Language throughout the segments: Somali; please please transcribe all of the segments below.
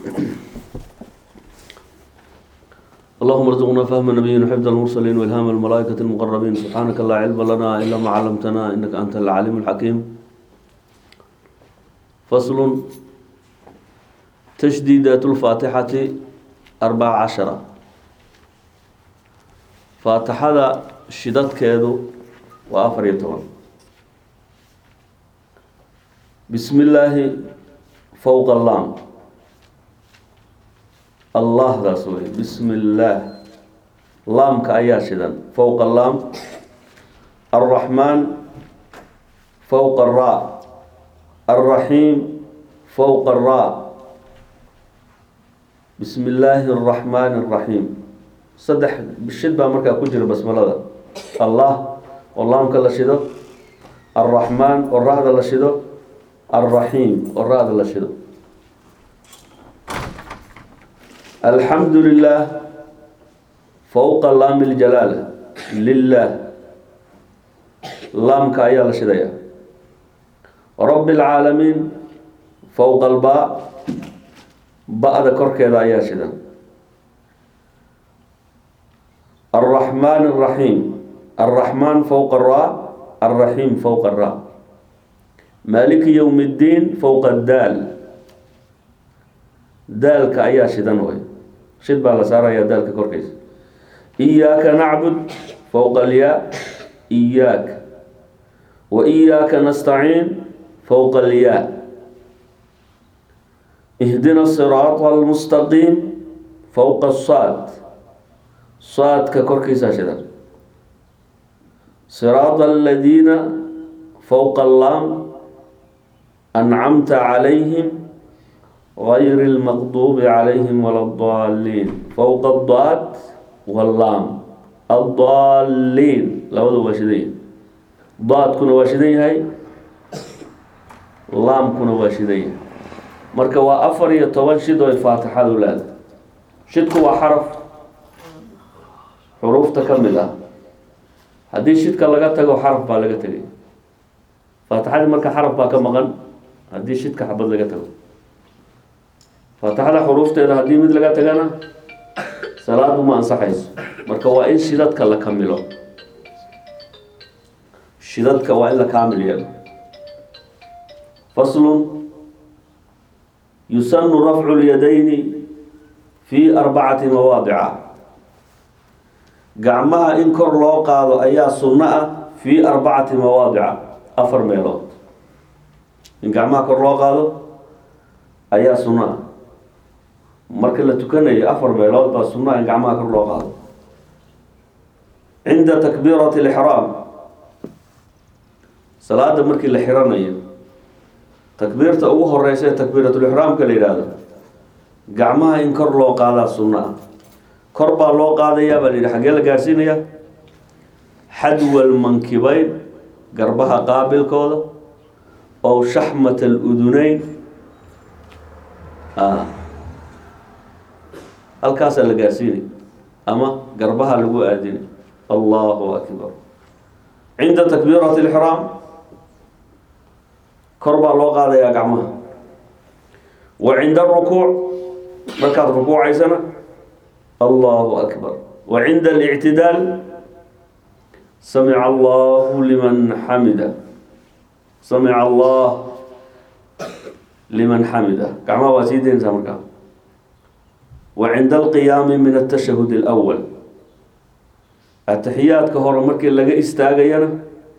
اللهم ارزقنا فهم النبيين وحفظ المرسلين والهام الملائكة المقربين سبحانك لا علم لنا إلا ما علمتنا إنك أنت العليم الحكيم. فصل تشديدات الفاتحة 14. فاتحة شدت كيدو وآفريتون. بسم الله فوق اللام الله رسوله بسم الله لام كأيا شدن فوق اللام. الرحمن فوق الراء. الرحيم فوق الراء. بسم الله الرحمن الرحيم صدح بالشدة مركا كجر بسملة الله واللام كلا شدو. الرحمن والراء لا شدو. الرحيم والراء لا شدو. الحمد لله فوق اللام الجلالة لله لام كايا لشديا. رب العالمين فوق الباء باء ذكر كذا يا شدا. الرحمن الرحيم الرحمن فوق الراء. الرحيم فوق الراء. مالك يوم الدين فوق الدال دال كايا شدا وي شد بالسارة يا دال كوركيس. إياك نعبد فوق الياء إياك. وإياك نستعين فوق الياء. اهدنا الصراط المستقيم فوق الصاد صاد ككوركيس شدا. صراط الذين فوق اللام أنعمت عليهم غير المغضوب عليهم ولا الضالين فوق الضاد واللام. الضالين لو واشدين ضاد كنا واشدين هاي لام كنا واشدين مركا وافر يتوان شدو الفاتحة الأولاد. شدك وحرف حروف تكملة هذه شدك لغتك وحرف بالغتك فاتحة مركا حرف باك مغن هذه شدك حبض لغتك فاتحة حروف تيدا هذه مد لغتك صلاة ما أنصحيس مركا وإن شدتك لكملو شدتك وإن لكامل يلو. فصل يسن رفع اليدين في 4 مواضع. قعمها إن كر لو قادو أيا سنة في 4 مواضع 4 ميلود. إن قعمها كر لو قادو أيا سنة مركا لتكني 4 ميلود با سنة إن قعمها كر لو قادو. عند تكبيرة الإحرام صلاة مركي الإحرام تكبيرة أوه الرئيسية تكبيرة الإحرام كالإرادة قعمها إن كر لو قادة سنة كربا لو قادة يا بلي حقيقة لقاسين يا حدو المنكبين قربها قابل كودا أو شحمة الأذنين الكاسة لقاسين أما قربها لقو آدين. الله أكبر. عند تكبيرة الإحرام كربا لو قادة يا قعمها. وعند الركوع ركعت ركوع عيسنا الله أكبر. وعند الاعتدال سمع الله لمن حمده سمع الله لمن حمده قعمها واسيدين سامركا. وعند القيام من التشهد الأول التحيات كهور مركي لغا استاغينا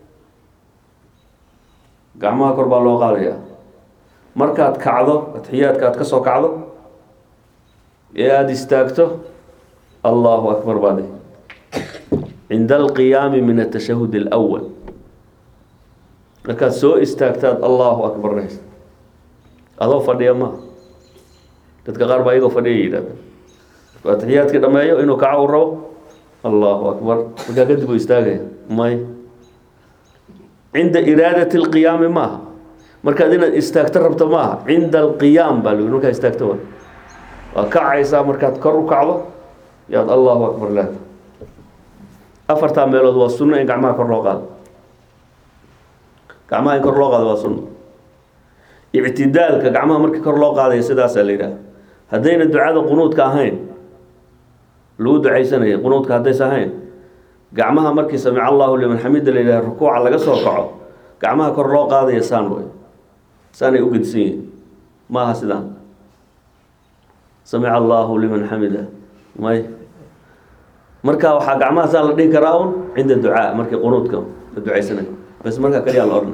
قعمها كربا لو قاديا مركات كعدو التحيات كاد كسو كعدو يا اد استاغتو الله أكبر بعدي. عند القيام من التشهد الأول لكن سو استاغتاد الله أكبر رئيس أضو فديا ما تتكغار بايقو فديا التحيات كده ما يو إنو كعو الرو الله أكبر وكا قدبو استاغي ماي. عند إرادة القيام ما مركادين استاغت ربط ما عند القيام بالو إنو كا استاغتوا وكعيسا مركات كرو كعضو يا الله أكبر له. أفرتا ميلود والسنة إن قعمها كر لو قاد قعمها إن كر لو قاد والسنة. اعتدالك قعمها مركي كر لو قاد يسداس الليلة هدينا الدعاء قنوت كاهين لو دعي سنة قنوت كهدي سهين قعمها مركي سمع الله لمن حمد لله الركوع على قصر وقعه قعمها كرلو قاضي يسان وي ساني أقدسين ما هسدان سمع الله لمن حمده ماي مركا وحا قعمها سان لديه كراون عند الدعاء مركي قنوت كم الدعاء سنة بس مركا كليا الأرض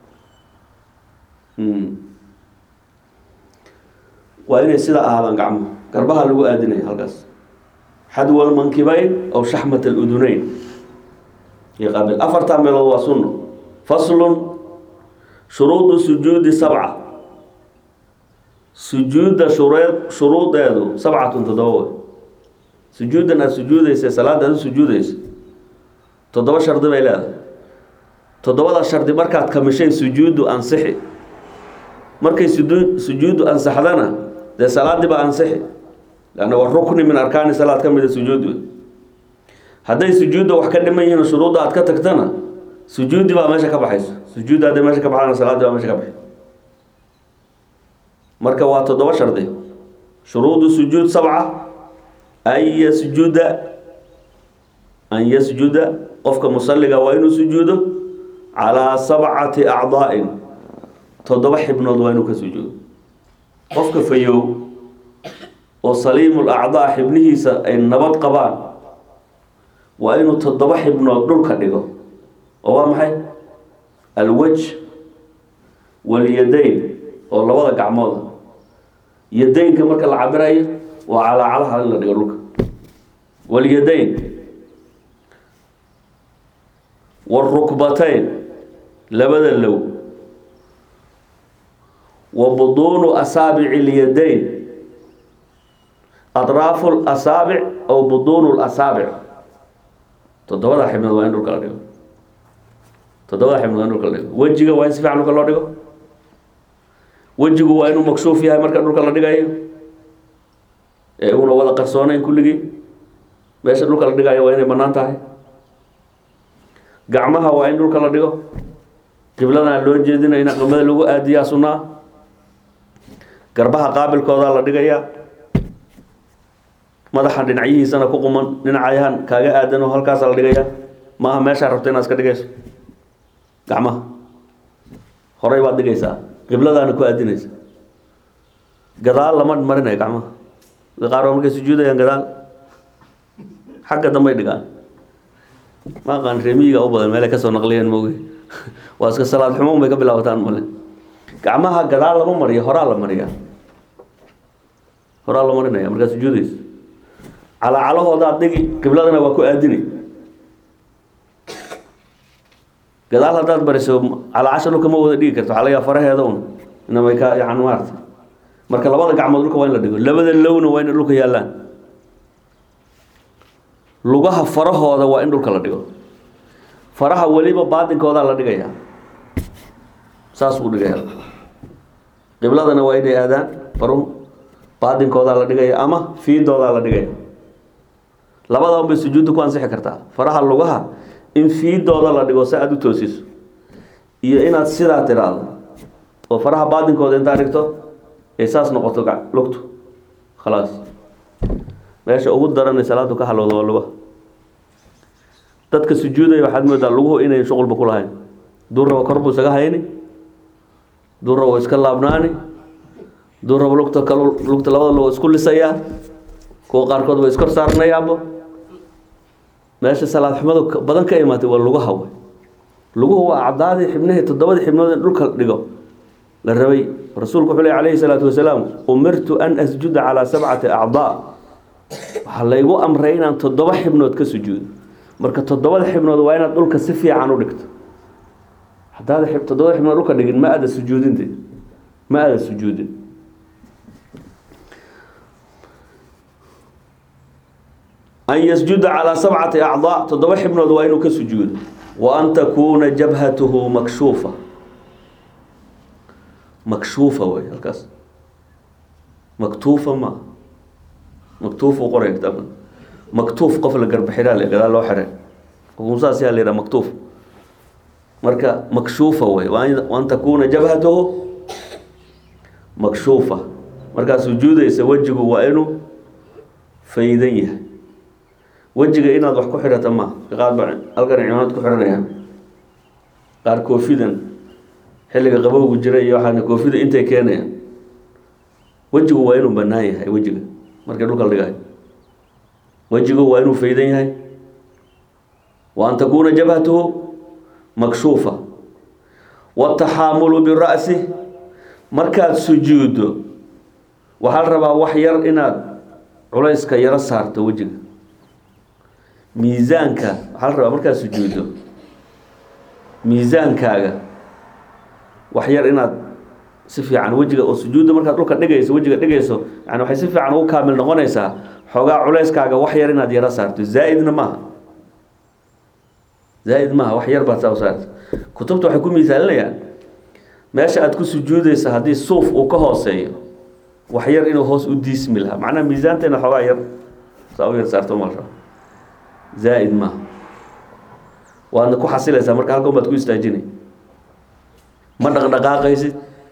وإن السيدة أهلا قعمه قربها اللي آدني هالقص حدو المنكبين أو شحمة الأذنين يقابل أفرت من الله سنة فصل شروط سجود 7 سجود شروط هذا 7 تدور سجودنا سجود صلاة هذا سجود تدور شرط بيلا تدور شرط مركات كمشين سجود أنصحي مركي سجود أنصحنا ده صلاة دي بأنصحي لأنه الركن من أركان الصلاة كم ده سجود هذا سجود وحكي لما يجينا شروط أتكتنا سجود بقى ماشي كبحث سجود هذا ماشي كبحث صلاة بقى ماشي كبحث مركب واتدوا شرطي شروط السجود 7 أي سجود أن يسجد قفك مصلي وين سجوده على 7 أعضاء تضبح ابن وينك سجود قفك فيو وصليم الأعضاء ابنه النبض قبان وإنه تضبح ابن دولك دغه oo maxay الوجه واليدين oo labada gacmood yadeenka marka la cabirayo waa calaacalaha la dhigo dhulka واليدين والركبتين labada low وبطون أصابع اليدين أطراف الأصابع أو بطون الأصابع تدور حمل وين دول كلا ديو تدور حمل وين دول كلا ديو وجهه وين سفع دول كلا ديو وجهه وين مكشوف فيها مركز دول كلا ديو إيه هو ولا قرصانين كل جي بس دول كلا ديو وين بنان تاعي قعمها وين دول كلا ديو قبلنا لون جدنا هنا قبل لو أديا سنا قربها قابل كذا لا ديو madaxa dhinacihiisana ku quman dhinacayahan kaaga aadan oo halkaas la dhigaya ma meesha rabtay inaad iska dhigayso gacmaha horay baad dhigaysaa qibladaana ku aadinaysa gadaal lama marinayo gacmaha qaar markay sujuudayaan gadaal xagga dambe dhigaan ma qaan reemiga u badan meel ka soo naqliyeen moogi waa iska salaad xumo bay ka bilaabataan male gacmaha gadaal lama mariyo horaa la mariyaa horaa la marinaya markaa sujuudaysa على هذا دقي قبلنا وكو أدني قال الله ده برسو على 10 كم هو دقيقة كرت على يا فرح هذون إنما يكا يعني وارد مركل لبضة قاعد مدلوك وين لدقوا لبض اللون وين لوك يالان لوجها فرح هذا وين لوك لدقوا فرح ولي بعد كذا لدقوا يا ساس ودقوا قبلنا وين هذا فرح بعد كذا لدقوا أما في دولا لدقوا labada bay sujuud ku ansixi kartaa faraha lugaha in fiidooda la dhigo saad u toosiso iyo inaad sidaa tiraado oo faraha baadinkooda inta dhigto ee saas noqoto lugtu خلاص meesha ugu daran salaadu ka halowdo lugaha dadka sujuuday waxaad moodaa luguhu inay shaqo ku lahayn duurra korbu isaga hayni duurra oo iska laabnaani duurra lugta labada loo isku lisaya kuwa qaarkood way iskor saarnayaabo meesha salaad xumadu badan ka imaatay waa luguhu waa acdaadi xibnaha 7 xibnood dhulka dhigo la rabay rasuulku wuxuu leeyahay alayhi salaatu wasalaam umirtu an asjuda ala 7 a'dhaa waxa la igu amray inaan 7 xibnood ka sujuudo marka 7 xibnood waa inaad dhulka si fiican u dhigto hadaa 7 xibnood dhulka dhigin ma aada sujuudin أن يسجد على 7 أعضاء تضبح ابن الوين كسجود وأن تكون جبهته مكشوفة وي الكاس مكتوفة ما مكتوف وقرأ كتابا مكتوف قفل قرب حلال قال له حرق ومساس يا ليرا مكتوف مركا مكشوفة وي وأن تكون جبهته مكشوفة markaad sujuudaysa wejigu waa inuu faydan yahay. wejiga inaad wax ku xidhato ma qaar baa halkan cimaamad ku xidhanayaan, qaar koofidan xilliga qabowgu jira iyo waxaana koofida intay keenayaan. wejigu waa inuu bannaan yahay. wejiga markay dhulka la dhigayo wejigu waa inuu faydan yahay. wa an takuuna jabhatuhu makshuufa wataxaamulu bira'si. markaad sujuuddo waxaa la rabaa wax yar inaad culayska yaro saarto wejiga. miisaanka waxaa la rabaa markaad sujuuddo miisaankaaga wax yar inaad si fiican wejiga oo sujuudda markaad dhulka dhigayso wejiga dhigayso yani waxay si fiican ugu kaamil noqonaysaa xoogaa culayskaaga wax yar inaad yaro saarto. zaa'idna maaha, zaa'id maaha, wax yar baad saa u saarto. kutubta waxay ku miisaalinayaan meesha aad ku sujuudaysa haddii suuf uu ka hooseeyo wax yar inuu hoos u diismi lahaa, macnaha miisaanta inaad xoogaa yar saa u yar saarto ma rabo. zaa'id maaha, waadna ku xasilaysaa marka halkan baad ku istaajinay. ma dhaqdhaqaaqaysid,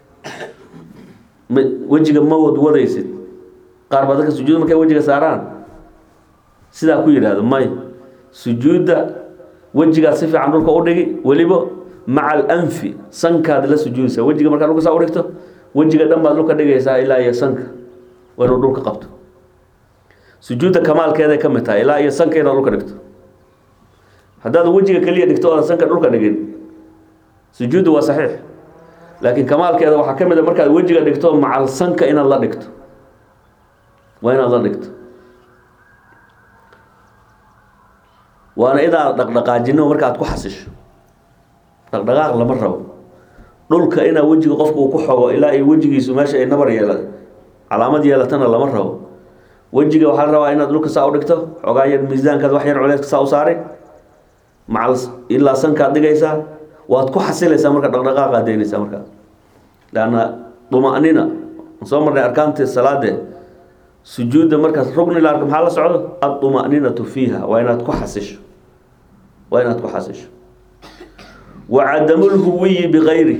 wejiga ma wadwadaysid. qaar baa dadka sujuud markay wejiga saaraan sidaa ku yidhaahdo may, sujuudda wejigaad si fiican dhulka u dhigi, weliba maca alanfi sankaad la sujuudaysaa. wejiga markaad dhulka saa u dhigto wejiga dhan baad dhulka dhigaysaa ilaa iyo sanka waa inuu dhulka qabto. sujuudda kamaalkeeday ka mid tahay ilaa iyo sanka inaad dhulka dhigto. haddaad wejiga keliya dhigto oodan sanka dhulka dhigin sujuuddu waa saxiix, laakiin kamaalkeeda waxaa ka mid a markaad wejiga dhigto macal sanka inaad la dhigto, waa inaad la dhigto. waana idaad dhaqdhaqaajino marka aad ku xasisho. dhaqdhaqaaq lama rabo. dhulka inaa wejiga qofku uu ku xogo ilaa iyo wejigiisu meesha ay nabar calaamad yeelatana lama rabo. wejiga waxaa la rabaa inaad dhulka saa u dhigto, xoogaa yar miisaankaad wax yar culeyska saa u saaray, macal ilaa sankaad dhigaysaa, waad ku xasilaysaa marka dhaqdhaqaaqaad daynaysaa markaa. lanna duma'nina soo marnay arkaantii salaadee sujuudda markaas rugni la arko maxaa la socdo aduma'ninatu fiiha, waa inaad ku xasisho, waa inaad ku xasisho. wacadamulhuwiyi bikayri.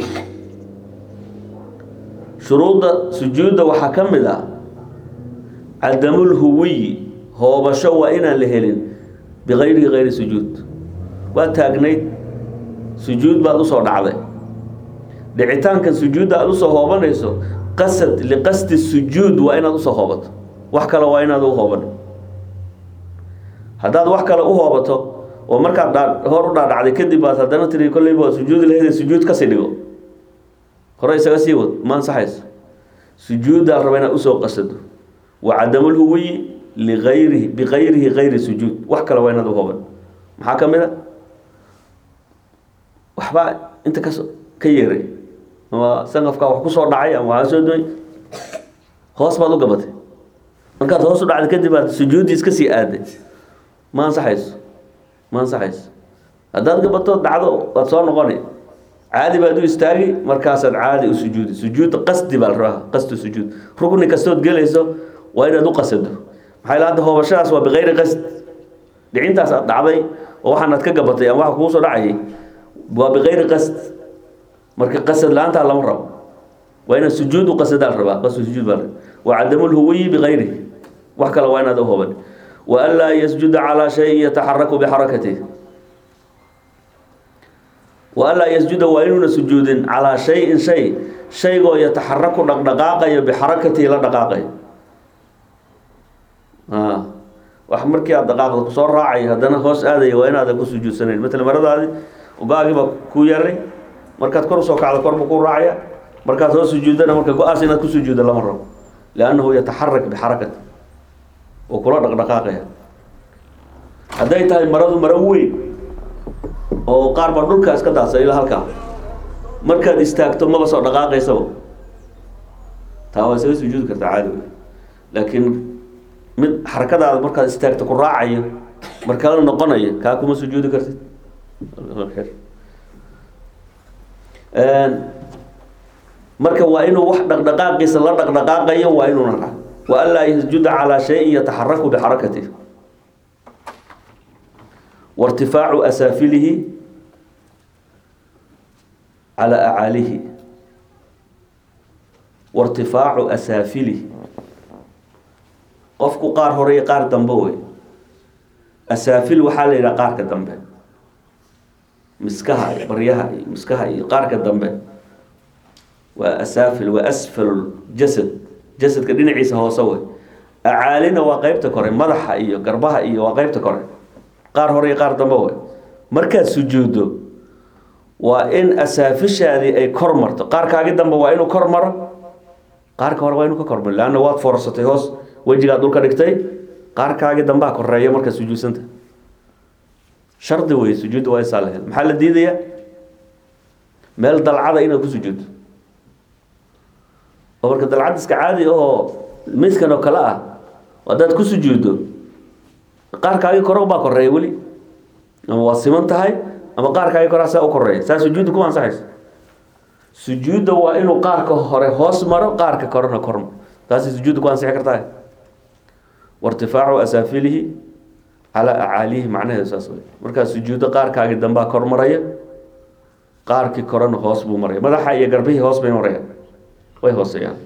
shuruudda sujuudda waxaa ka mid ah cadamulhuwiyi, hoobasho waa inaan la helin bikayrihi kayri sujuud. waa taagnayd sujuud baad usoo dhacday, dhicitaankan sujuudda aad usoo hoobanayso qasad liqasdi sujuud waa inaad usoo hoobato, wax kale waa inaad u hooban. haddaad wax kale u hoobato oo markaad hor u dhaadhacday kadib baad haddana tiri kolleyba waa sujuudi lahayd, sujuud kasii dhigo, hore isaga sii wad, ma ansaxayso. sujuuddaa raba inaad usoo qasado. wa cadamulhuwiyi ligayrihi bikayrihi kayri sujuud, wax kale waa inaad u hooban. maxaa ka mid a waxbaa inta ka yeeray ama sanqafkaa wax kusoo dhacay ama waxaa soo doy hoos baad u gabatay, markaad hoos u dhacday kadib aad sujuuddii iska sii aaday, ma ansaxayso, ma ansaxayso. haddaad gabato dhacdo waad soo noqoni, caadi baad u istaagi, markaasaad caadi u sujuudi. sujuudda qasdi baa la rabaa, qasdu sujuud. rugni kastood gelayso waa inaad u qasado. maxaa ila hadda hoobashadaas waa bikayri qasd, dhicintaas aad dhacday oo waxaanaad ka gabatay ama waxa kugu soo dhacayay waa bikayri qasd, marka qasad la-aantaa lama rabo. waa inaad sujuud u qasadaa la rabaa, qasdu sujuud baa la rabaa. wa cadamulhuwiyi bikayrihi, wax kale waa inaad u hooban. wa an laa yasjuda calaa shayin yataxaraku bixarakatih. wa an laa yasjuda waa inuuna sujuudin calaa shayin shay, shaygoo yataxaraku dhaqdhaqaaqayo bixarakatihi la dhaqaaqayo. wax markii aad dhaqaaqda kusoo raacay haddana hoos aadaya waa inaadan ku sujuudsanayn. matala maradaadi go-aagiibaa ku yaray, markaad kor usoo kacdo korba ku raacaya, markaad hoos sujuudana marka go-aas inaad ku sujuudda lama rabo, liannahu yataxarak bixarakati, oo kula dhaqdhaqaaqaya. hadday tahay maradu maro weyn oo qaar baa dhulka iska daasa ilaa halkaa, markaad istaagto maba soo dhaqaaqaysaba, taa waa isaga sujuudi kartaa caadi wey. laakiin mid xarakadaada markaad istaagto ku raacayo markala noqonayo kaa kuma sujuudi kartid. marka waa inuu wax dhaqdhaqaaqiisa la dhaqdhaqaaqayo waa inuuna dhac. wa an laa yasjuda calaa shayin yataxaraku bixarakatih. wairtifaacu asaafilihi calaa acaalihi. wairtifaacu asaafilihi qofku qaar hore iyo qaar dambe wey. Asaafil waxaa la yidhaha qaarka dambe, miskaha iyo baryaha iyo miskaha iyo qaarka dambe waa asaafil. waa asfal jasad, jasadka dhinaciisa hoose wey. acaalina waa qeybta kore, madaxa iyo garbaha iyo waa qeybta kore, qaar hore iyo qaar dambe wey. markaad sujuuddo waa in asaafishaadii ay kor marto, qaarkaagi dambe waa inuu kor maro, qaarka hore waa inuu ka kor maro, leanna waad foorsatay hoos, wejigaad dhulka dhigtay, qaarkaagi dambaa koreeya markaad sujuudsanta. shardi wey sujuudda waa isaa la hel. maxaa la diidayaa? meel dalcada inaad ku sujuuddo, oo marka dalcad iska caadi ahoo midkan oo kale ah haddaad ku sujuuddo, qaarkaagi kore baa koreeya weli, ama waa siman tahay ama qaarkaagi koraa saa u koreeya, saa sujuudda kuma ansaxayso. sujuudda waa inuu qaarka hore hoos maro, qaarka korena kor maro, taasi sujuudda ku ansixi kartaa. wartifaacu asaafilihi calaa acaalihi macnaheedu saas wey. markaa sujuuddo qaarkaagi dambaa kor maraya, qaarkii korena hoos buu maraya, madaxa iyo garbihii hoos bay marayaan, way hooseeyaan.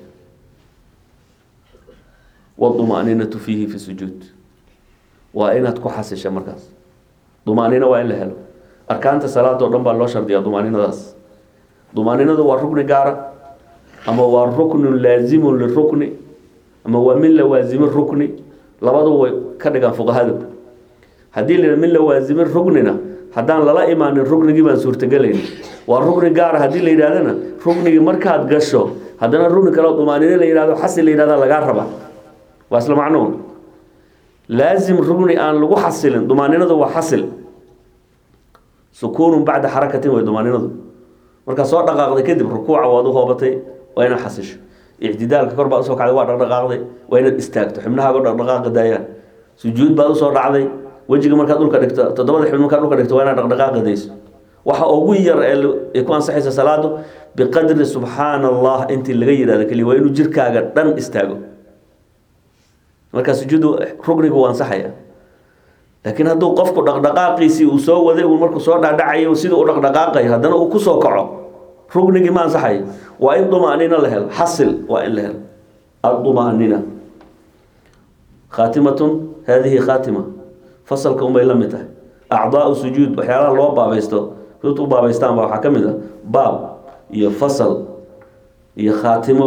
wadumaninatu fiihi fi sujuud, waa inaad ku xasisha markaas. dumaanino waa in la helo. arkaanta salaada oo dhan baa loo shardiyaa dumaaninadaas. dumaaninadu waa rukni gaara, ama waa ruknun laazimun lirukni, ama waa min lawaazimi rukni, labadu way ka dhigaan fuqahadu. haddii la min lawaazimi ruknina, haddaan lala imaanin ruknigii baan suurtagelayn. waa rukni gaara haddii la yidhahdana, ruknigii markaad gasho haddana rukni kaleo dumaanino la yidhahdo, xasil la yidhahda lagaa rabaa, waa isla macnuun. laazim rugni aan lagu xasilin, dumaaninadu waa xasil. sukuunun bacda xarakatin way dumaaninadu. markaa soo dhaqaaqday kadib rukuuca waad u hoobatay, waa inaad xasisho. ictidaalka kor baad usoo kacday, waa dhaqdhaqaaqday, waa inaad istaagto, xibnahaaga dhaqdhaqaaqa daayaan. sujuud baad usoo dhacday, wejiga markaad dhulka dhigto, toddobada xibn markaad dhulka dhigto waa inaad dhaqdhaqaaqa dayso. waxa ugu yar ee ku ansaxaysa salaadu biqadri subxaana allah intii laga yidhahdo keliya, waa inuu jirkaaga dhan istaago. markaa sujuudu rugniga uu ansaxaya. laakiin hadduu qofku dhaqdhaqaaqiisii uu soo waday, uu markuu soo dhadhacayo sida uu dhaqdhaqaaqayo, haddana uu kusoo kaco, rugnigii ma ansaxayo. waa in dumaanina la helo, xasil waa in la helo. adumaanina khaatimatun, haadihi khaatima, fasalka unbay la mid tahay. acdaau sujuud, waxyaalaha loo baabaysto, u baabaystaan baa waxaa ka mid a baab iyo fasal iyo khaatimo,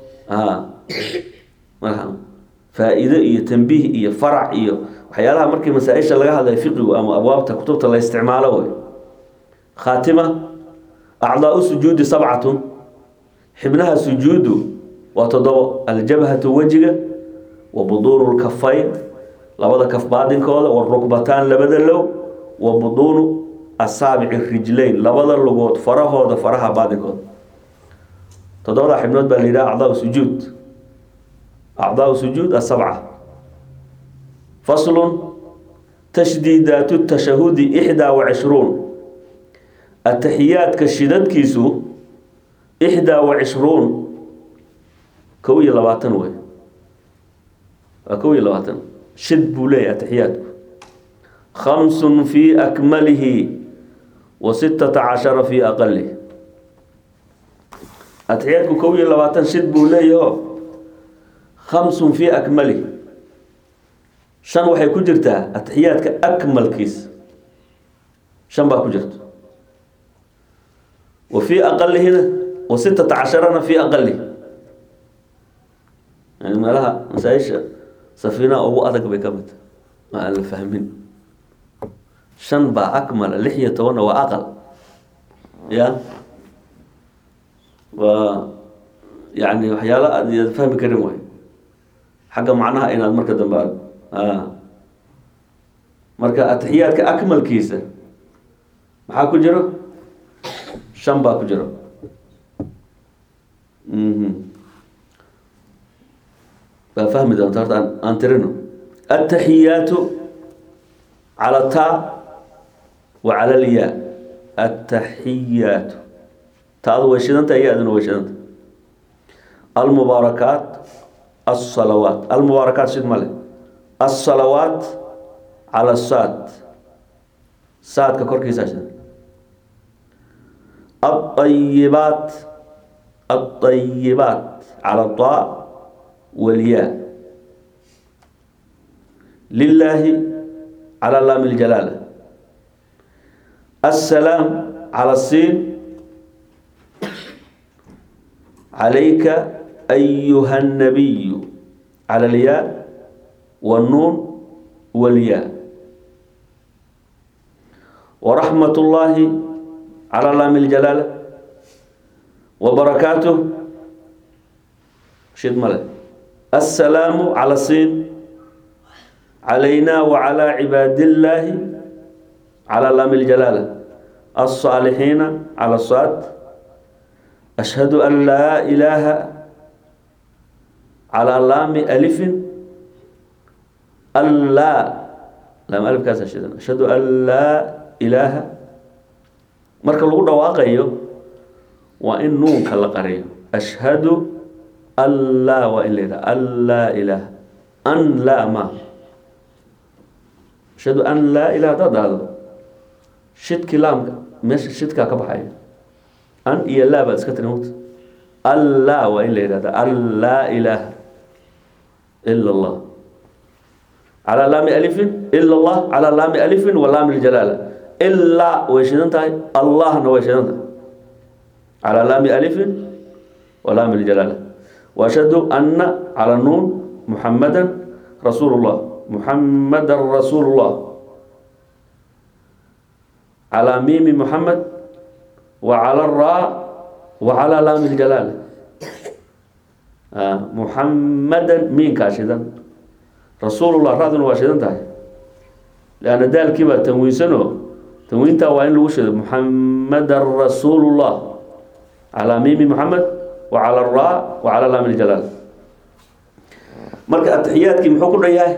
faa-iido iyo tanbiih iyo farac iyo waxyaalaha markii masaa-isha laga hadlayo fiqigu ama abwaabta kutubta la isticmaalo way. khaatima, acdaau sujuudi sabcatun, xibnaha sujuudu waa 7: aljabhatu wejiga, wa buduunu lkafayn labada kaf baadinkooda, warukbataan labada low, wa buduunu asaabici rijlayn labada lugood farahooda faraha baadinkooda. 7 xibnood baa la yidhaha acdaau sujuud. acdaau sujuud asabca. faslun, tashdiidaatu tashahudi 21. ataxiyaadka shidadkiisu 21 21 wey. waa 21 shid buu leeyahay ataxiyaadku. 5 fi akmalihi wa 16 fi aqalihi. ataxiyaadku 21 shid buu leeyaho 5 fi akmalihi, 5 waxay ku jirtaa ataxiyaadka akmalkiisa, 5 baa ku jirta. wa fi aqalihina wa 16 fi aqalihi, yani meelaha masaa-isha safiinaha ugu adag bay ka mid tahay, ma aan la fahmin. 5 baa akmala, 16 waa aqal. ya waa yani waxyaala aad fahmi karin waay, xagga macnaha inaad marka dambe marka ataxiyaadka akmalkiisa maxaa ku jiro? 5 baa ku jiro. baa fahmi doonta. horta aan tirino. ataxiyaatu cala taa wa cala lyaa. ataxiyaatu, taadu way shidanta, ya-duna way shidanta. almubaarakaat, الصلوات. المباركات شد ماله. الصلوات على الصاد، صاد ككوركي ساشن. الطيبات، الطيبات على الطاء والياء. لله على لام الجلالة. السلام على السين عليك أيها النبي على الياء والنون والياء. ورحمة الله على لام الجلالة وبركاته شد ملك. السلام على السين علينا وعلى عباد الله على لام الجلالة. الصالحين على الصاد. أشهد أن لا إله على لام ألف ألا لام ألف كاس أشهد أن لا إله مركب الغدة واقعيه وإن نون كلا قريه. أشهد أن لا وإلا ألا إله أن لا ما أشهد أن لا إله هذا شد كلام مش شد كبحاي أن إلا بس كتنوت ألا وإلا ألا إله إلا الله على لام ألف إلا الله على لام ألف ولام الجلالة إلا ويشدنتها الله نويشدنتها على لام ألف ولام الجلالة. وأشهد أن على النون محمدا رسول الله محمد رسول الله على ميم محمد وعلى الراء وعلى لام الجلالة. محمدا مين كاشدا رسول الله راضن واشدا تاي لأن ذلك كبا تنوين سنو تنوين تاوين لوشد محمد رسول الله على ميم محمد وعلى الراء وعلى لام الجلالة. مركز التحيات كم حكم رياه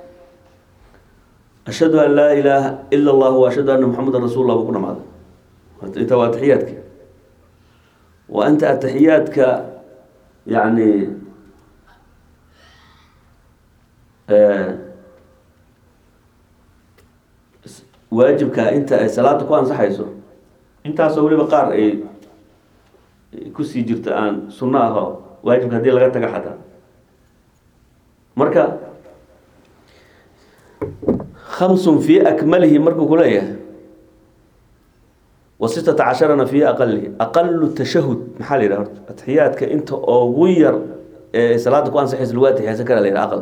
أشهد أن لا إله إلا الله وأشهد أن محمد رسول الله وكنا معه. أنت وتحياتك وأنت التحياتك يعني واجبك أنت صلاتك وأن صحيحه أنت سولي بقار كسي جرت الآن سناها واجبك هذه لغتك حتى مركا 5 في أكمله مركو كلية و16 في أقله. أقل التشهد محالي رأيت التحياتك أنت أغير صلاتك وأن صحيح الوقت يحسكر عليه أقل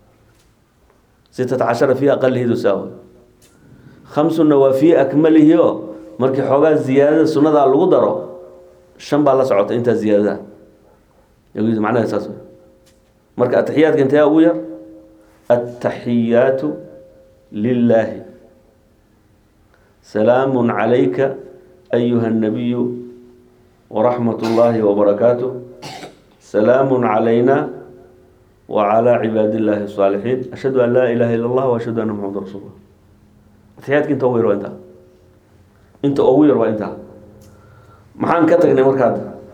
16 في أقله تساوي 5 وفي أكمله مركي حوغا زيادة سنة على الغدرة 5 بالله سعوت أنت زيادة يقول معناه أساسه مركي التحياتك أنت أغير التحيات لله سلام عليك أيها النبي ورحمة الله وبركاته سلام علينا وعلى عباد الله الصالحين أشهد أن لا إله إلا الله وأشهد أن محمد رسول الله. تحياتك أنت أوير وأنت أنت أوير وأنت محان كتك نمركات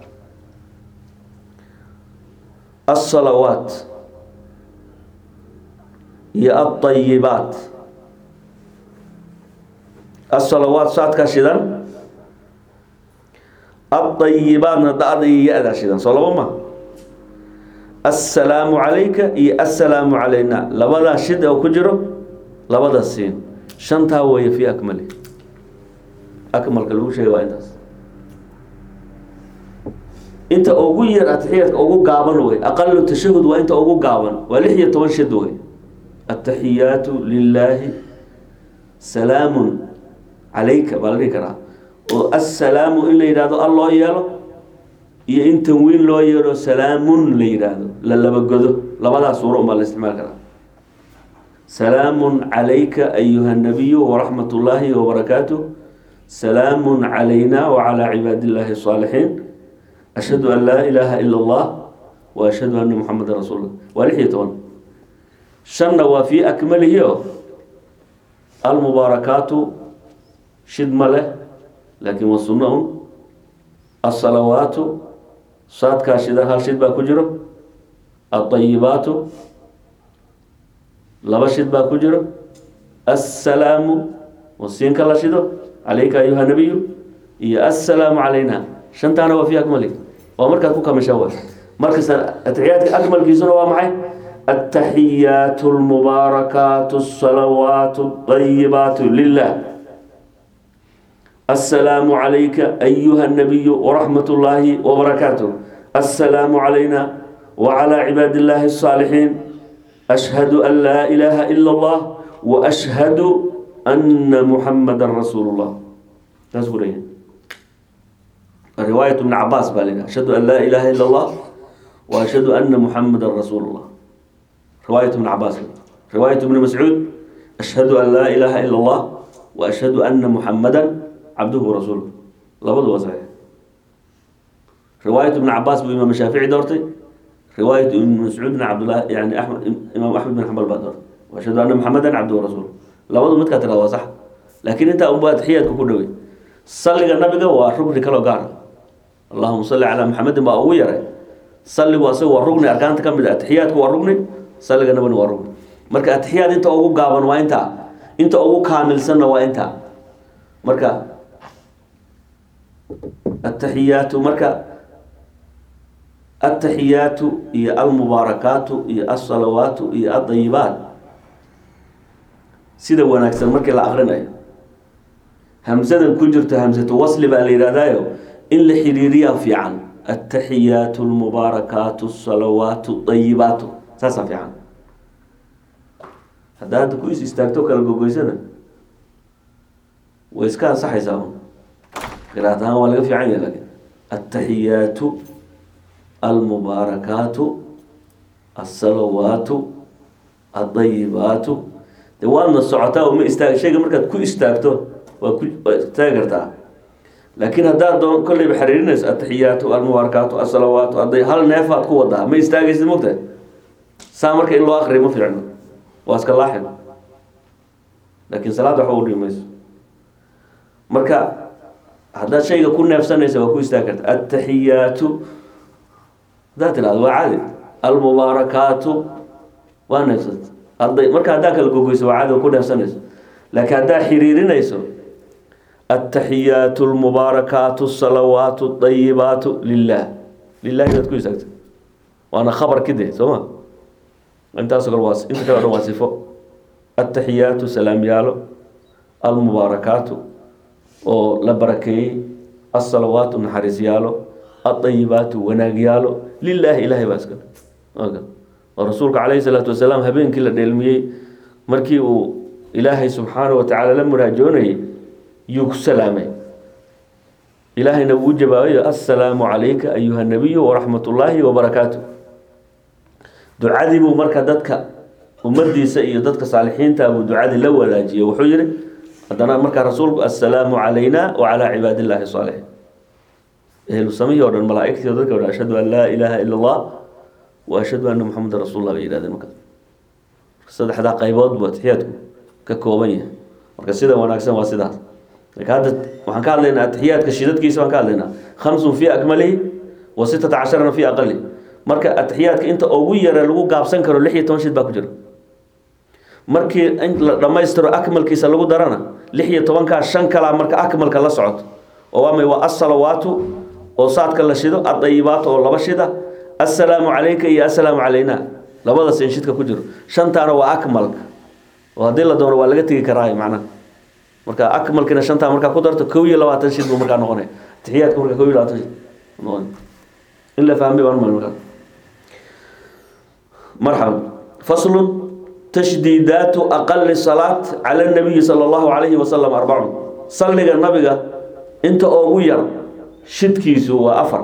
الصلوات هي الطيبات. الصلوات ساعات كاشدان الطيبات نتعدي يأذى شدان صلوا ما السلام عليك السلام علينا لبدا شد أو كجرو لبدا السين شنتها وهي في أكمله أكمل كله شيء وإنتاس أنت أوغير أتحياتك أوغو قابن وي أقل التشهد وأنت أوغو قابن ولحية تونشد وي التحيات لله سلام عليك بالركرة والسلام إلا يرادو الله يالو أنت وين لو يرو سلام لا يرادو لا بقدو لبدا صورة ما الاستعمال كرا سلام عليك أيها النبي ورحمة الله وبركاته سلام علينا وعلى عباد الله الصالحين أشهد أن لا إله إلا الله وأشهد أن محمد رسول الله ولحيتون شن وفي أكمله المباركات شد مله لكن والسنة الصلوات صاد كاشدة هل شد باكجرو الطيبات لبا شد باكجرو السلام والسين كلا شدو عليك أيها النبي السلام علينا شنتانا وفي أكمله ومركز كوكا مشاور مركز أتحياتك أكمل كيسون ومعي التحيات المباركات الصلوات الطيبات لله. السلام عليك أيها النبي ورحمة الله وبركاته. السلام علينا وعلى عباد الله الصالحين. أشهد أن لا إله إلا الله وأشهد أن محمدا رسول الله. تذكرين رواية ابن عباس بالنا أشهد أن لا إله إلا الله وأشهد أن محمدا رسول الله. رواية ابن عباس. رواية ابن مسعود أشهد أن لا إله إلا الله وأشهد أن محمدا عبده ورسوله. لابد وصحيح. رواية ابن عباس بإمام الشافعي دورتي. رواية ابن مسعود بن عبد الله يعني إمام أحمد بن حنبل بعد دورتي. وأشهد أن محمدا عبده ورسوله. لابد متكاتر هو صح. لكن أنت أبوها تحياتك كله صلي النبي جوا ركن كلا قار. اللهم صل على محمد ما أويره. صلي واسوي وركن أركان كم بدأ تحياتك وركن صلي النبي وركن. مركا التحيات أنت أبو قابن أنت أبو كامل سنة وأنت مركا التحيات مركا التحيات هي المباركات هي الصلوات هي الطيبات. سيدا وناكسن مركا لا أخرنا همزة كجرت همزة وصل بالإرادة إلا حريريا في عن التحيات المباركات الصلوات الطيبات ساسا في عن هذا كويس استاكتوك الجوجويسنا وإسكان صح يساهم قراءتها ولا في عين لكن التحيات المباركات الصلوات الطيبات دوام الصعتاء وما استاك شيء مركز كو استاكتو وتاجرتها. لكن هذا دون كل بحريرنا التحيات والمباركات والصلوات هل نافات قوة ما يستاجز المقتل سامر كإن الله آخر ما في عنه واسك الله حلو. لكن صلاة حول يميز مركا هذا الشيء يكون نفسنا يسوي كويس تاجرت التحيات ذات الأدواء عادي المباركات ونفسه مركا هذاك الجوجوس وعاد وكل نفسنا لكن هذا حريرنا يسوي التحيات المباركات الصلوات الطيبات لله. لله كده كويس أكتر. وأنا خبر كده سما أنت أسأل واس أنت كده واسفه التحيات سلام يالو المباركات ولبركي الصلوات النحرس يالو الطيبات وناق يالو لله إلهي باسكت. ورسولك عليه الصلاة والسلام هبين كل العلمي مركي إلهي سبحانه وتعالى لما راجعوني يسلامي إلهي نوجب السلام عليك أيها النبي ورحمة الله وبركاته. دعادي بو مركدتك ومدي سيدتك صالحين تابو دعادي الأول أجي وحجري أدنا مركا رسول السلام علينا وعلى عباد الله الصالحين. أهل السمية ورد الملائكة يدرك وأشهد أن لا إله إلا الله وأشهد أن محمد رسول الله بإله هذا المكان. صدق هذا قيبات وتحياتكم ككوبية مركا سيدا وناكسن واسيدات. هذا وحن قال لنا التحيات كشدت كيس وحن قال لنا 5 في أكمله و16 في أقله. مركا التحيات أنت أوية لو قابسن كرو لحية تنشد باكجر. مركي أنت لما يستر أكمل كيس لو درنا لحية توانكا شنكلا مركا أكمل كلا صعد. وما هو الصلوات وصعد كلا شدو الطيبات والله بشدة السلام عليك يا السلام علينا لبضة سنشدك كجر شنتانا وأكمل وهذه لا دور ولا جتي كراي معنا. مركا أكمل كنا شنطة مركا قدرت كوي لو أتنشد بمركا نغني تحيات مركا كوي لو أتنشد نغني إلا فهم بيوان مركا. مرحبا. فصل تشديدات أقل الصلاة على النبي صلى الله عليه وسلم 4. صلى النبي أنت أوير شدكيس وأفر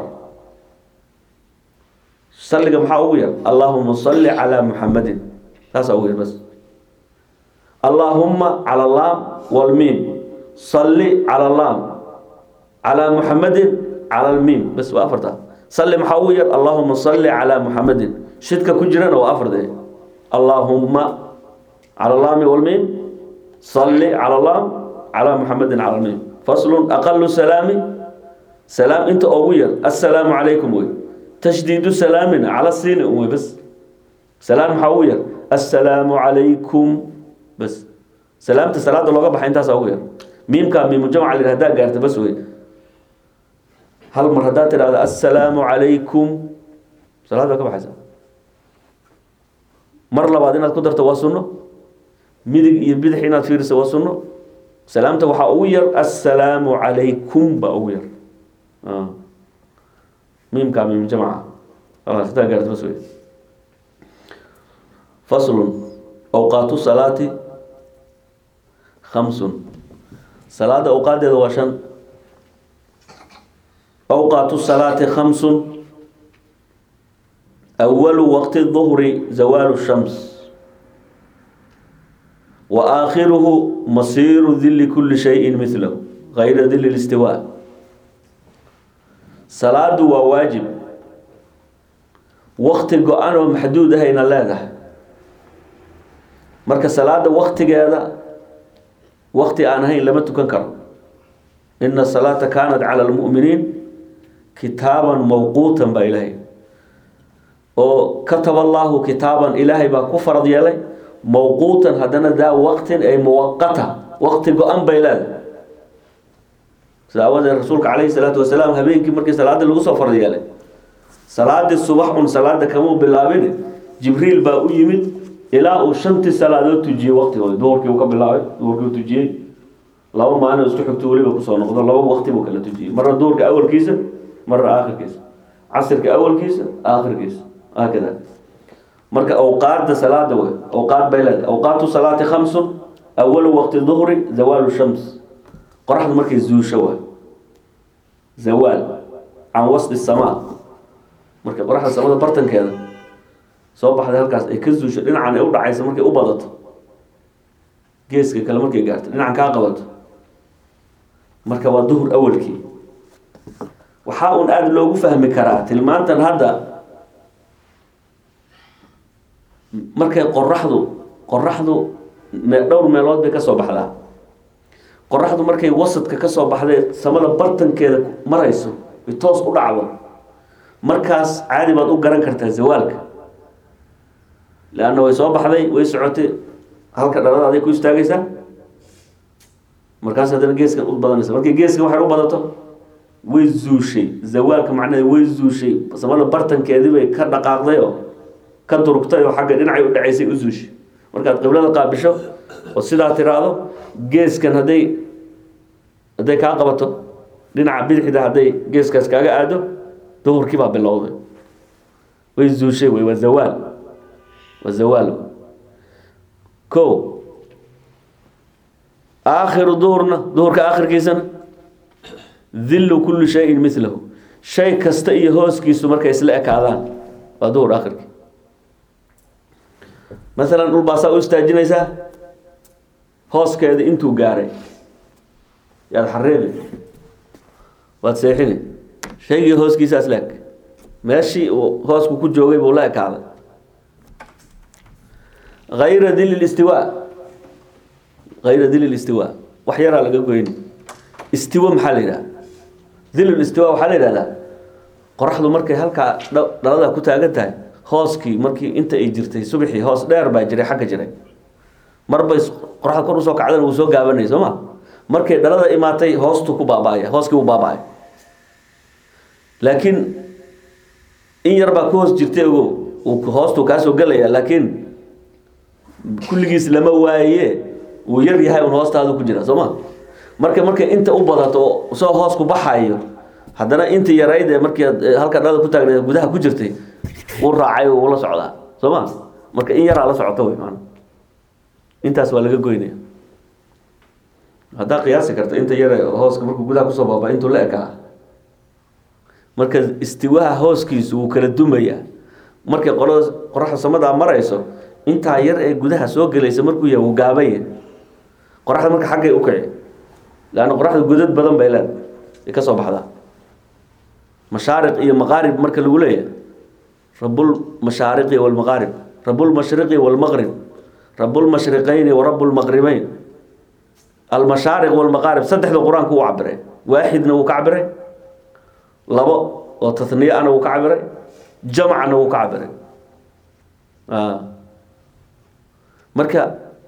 صلى محاوير اللهم صل على محمد لا سأوير بس اللهم على اللام والميم صلي على اللام على محمد على الميم بس وأفرتها صلي محاوير اللهم صل على محمد شدك كجرنا وأفرده اللهم على اللام والميم صلي على اللام على محمد على الميم. فصل أقل سلام أنت أوير السلام عليكم وي تشديد سلام على السين وي بس سلام محاوير السلام عليكم بس سلامت الصلاة اللغة بحين تسويها ميم كان ميم جمع الهداء قالت بس وي هل مرهدات هذا السلام عليكم صلاة اللغة بحسن mar labaad inaad ku darto waa sunno midig iyo bidix inaad fiiriso waa sunno salaamta waxaa ugu yar assalaamu calaykum baa ugu yar miimkaa miim jamca khitaa gaarta bas wey faslun awqaatu salaati khamsun salaada awqaadeeda waa 5 awqaatu salaati khamsun أول وقت الظهر زوال الشمس وآخره مصير ذل كل شيء مثله غير ذل الاستواء صلاة وواجب وقت القرآن ومحدود هنا لا ده مركز صلاة وقت هذا وقت أنا هين لما تكنكر إن الصلاة كانت على المؤمنين كتابا موقوتا بإلهي oo kataba Allahu kitaaban ilaahay baa ku farad yeelay mawquutan hadana daa waqtin ay muwaqqata waqti go'an baylad saawada rasuulka kaleey salaatu wasalaam habeenkii markii salaada lagu soo farad yeelay salaada subax salaada kama bilaabin jibriil baa u yimid ilaa uu 5 salaadood tujiyay waqtigooda doorkii uu ka bilaabay doorkii uu tujiyay laba maalin isku xigto waliba ku soo noqdo laba waqti buu kala tujiyay marna doorka awalkiisa marna aakhirkiisa casrka awalkiisa aakhirkiisa هكذا مركا أوقات صلاة أوقات بلد أوقات صلاة 5 أول وقت الظهر زوال الشمس قرح مركا الزول شوال زوال عن وسط السماء مركا قرح السماء برتن كذا صباح هذا الكاس يكزو شلنا عن أوضع عايز مركا أبضت جيسك كلام مركا قارت لنا عن كاقبض مركا والظهر أول كي وحاول أدل لو فهم كرات المانتن هذا markay qorraxdu dhowr meelood bay ka soo baxdaa qorraxdu markay wasadka ka soo baxday samada bartankeeda marayso ay toos u dhacdo markaas caadi baad u garan kartaa zawaalka laana way soo baxday way socotay halka dhalada ay ku istaagaysaa markaas hadana geeskan u badanaysa markay geeskan waxay u badato way zuushay zawaalka macnaheedu way zuushay samada bartankeedii bay ka dhaqaaqday oo kan durugtay oo xagga dhinacay u dhacaysay u zuushi markaad qiblada qaabisho oo sidaa tiraado geeskan haday ka qabato dhinaca bidixda haday geeskaas kaaga aado duhurkii baa bilowday way zuushay way wazawaal ko آخر ظهرنا ظهر كآخر كيسنا ذل كل شيء مثله شيء كستئي هوس كيسو مركا يسلأك عذان وظهر آخر كي مثلا نقول باسا استاجنيسا هوس كيدا انتو غاري يا الحريبي واتسيحيني شيء هوس كيسا اسلك ماشي هوس كو جوغي بولا كعلا غير ذل الاستواء غير ذل الاستواء وحيرا لقى قوين استواء محلنا ذل الاستواء وحلنا لا قرحدو مركي هلكا دلدا ku taagantahay hooskii markii inta ay jirtay subaxii hoos dheer baa jiray xagga jiray marba qorraxda kor u soo kacdan uu soo gaabanay Soomaa markay dhalada imaatay hoostu ku baabaaya hooskii uu baabaay laakiin in yar baa ku hoos jirtay uu hoostu ka soo galaya laakiin kulligiis lama waaye uu yar yahay oo hoostaadu ku jira Soomaa markay inta u badato soo hoos ku baxayo haddana inta yarayd markii halka dhalada ku taagnay gudaha ku jirtay uu raacay oo la socda Soomaa marka in yara la socoto way maan intaas waa laga goynaa hada qiyaasi karto inta yara hooska markuu gudaha ku soo baabaa intuu la ekaa marka istiwaaha hooskiisu uu kala dumaya markay qorraxda samada marayso inta yar ee gudaha soo galaysa markuu yahay uu gaabay qorraxda marka xaggay u kacay laana qorraxda gudad badan bay leedahay ka soo baxda mashaariq iyo maqaarib marka lagu leeyahay رب المشارق والمغارب رب المشرق والمغرب رب المشرقين ورب المغربين المشارق والمغارب صدح القرآن كو عبره واحد نو كعبره لبا وتثنية أنا وكعبره جمع أنا وكعبره مركا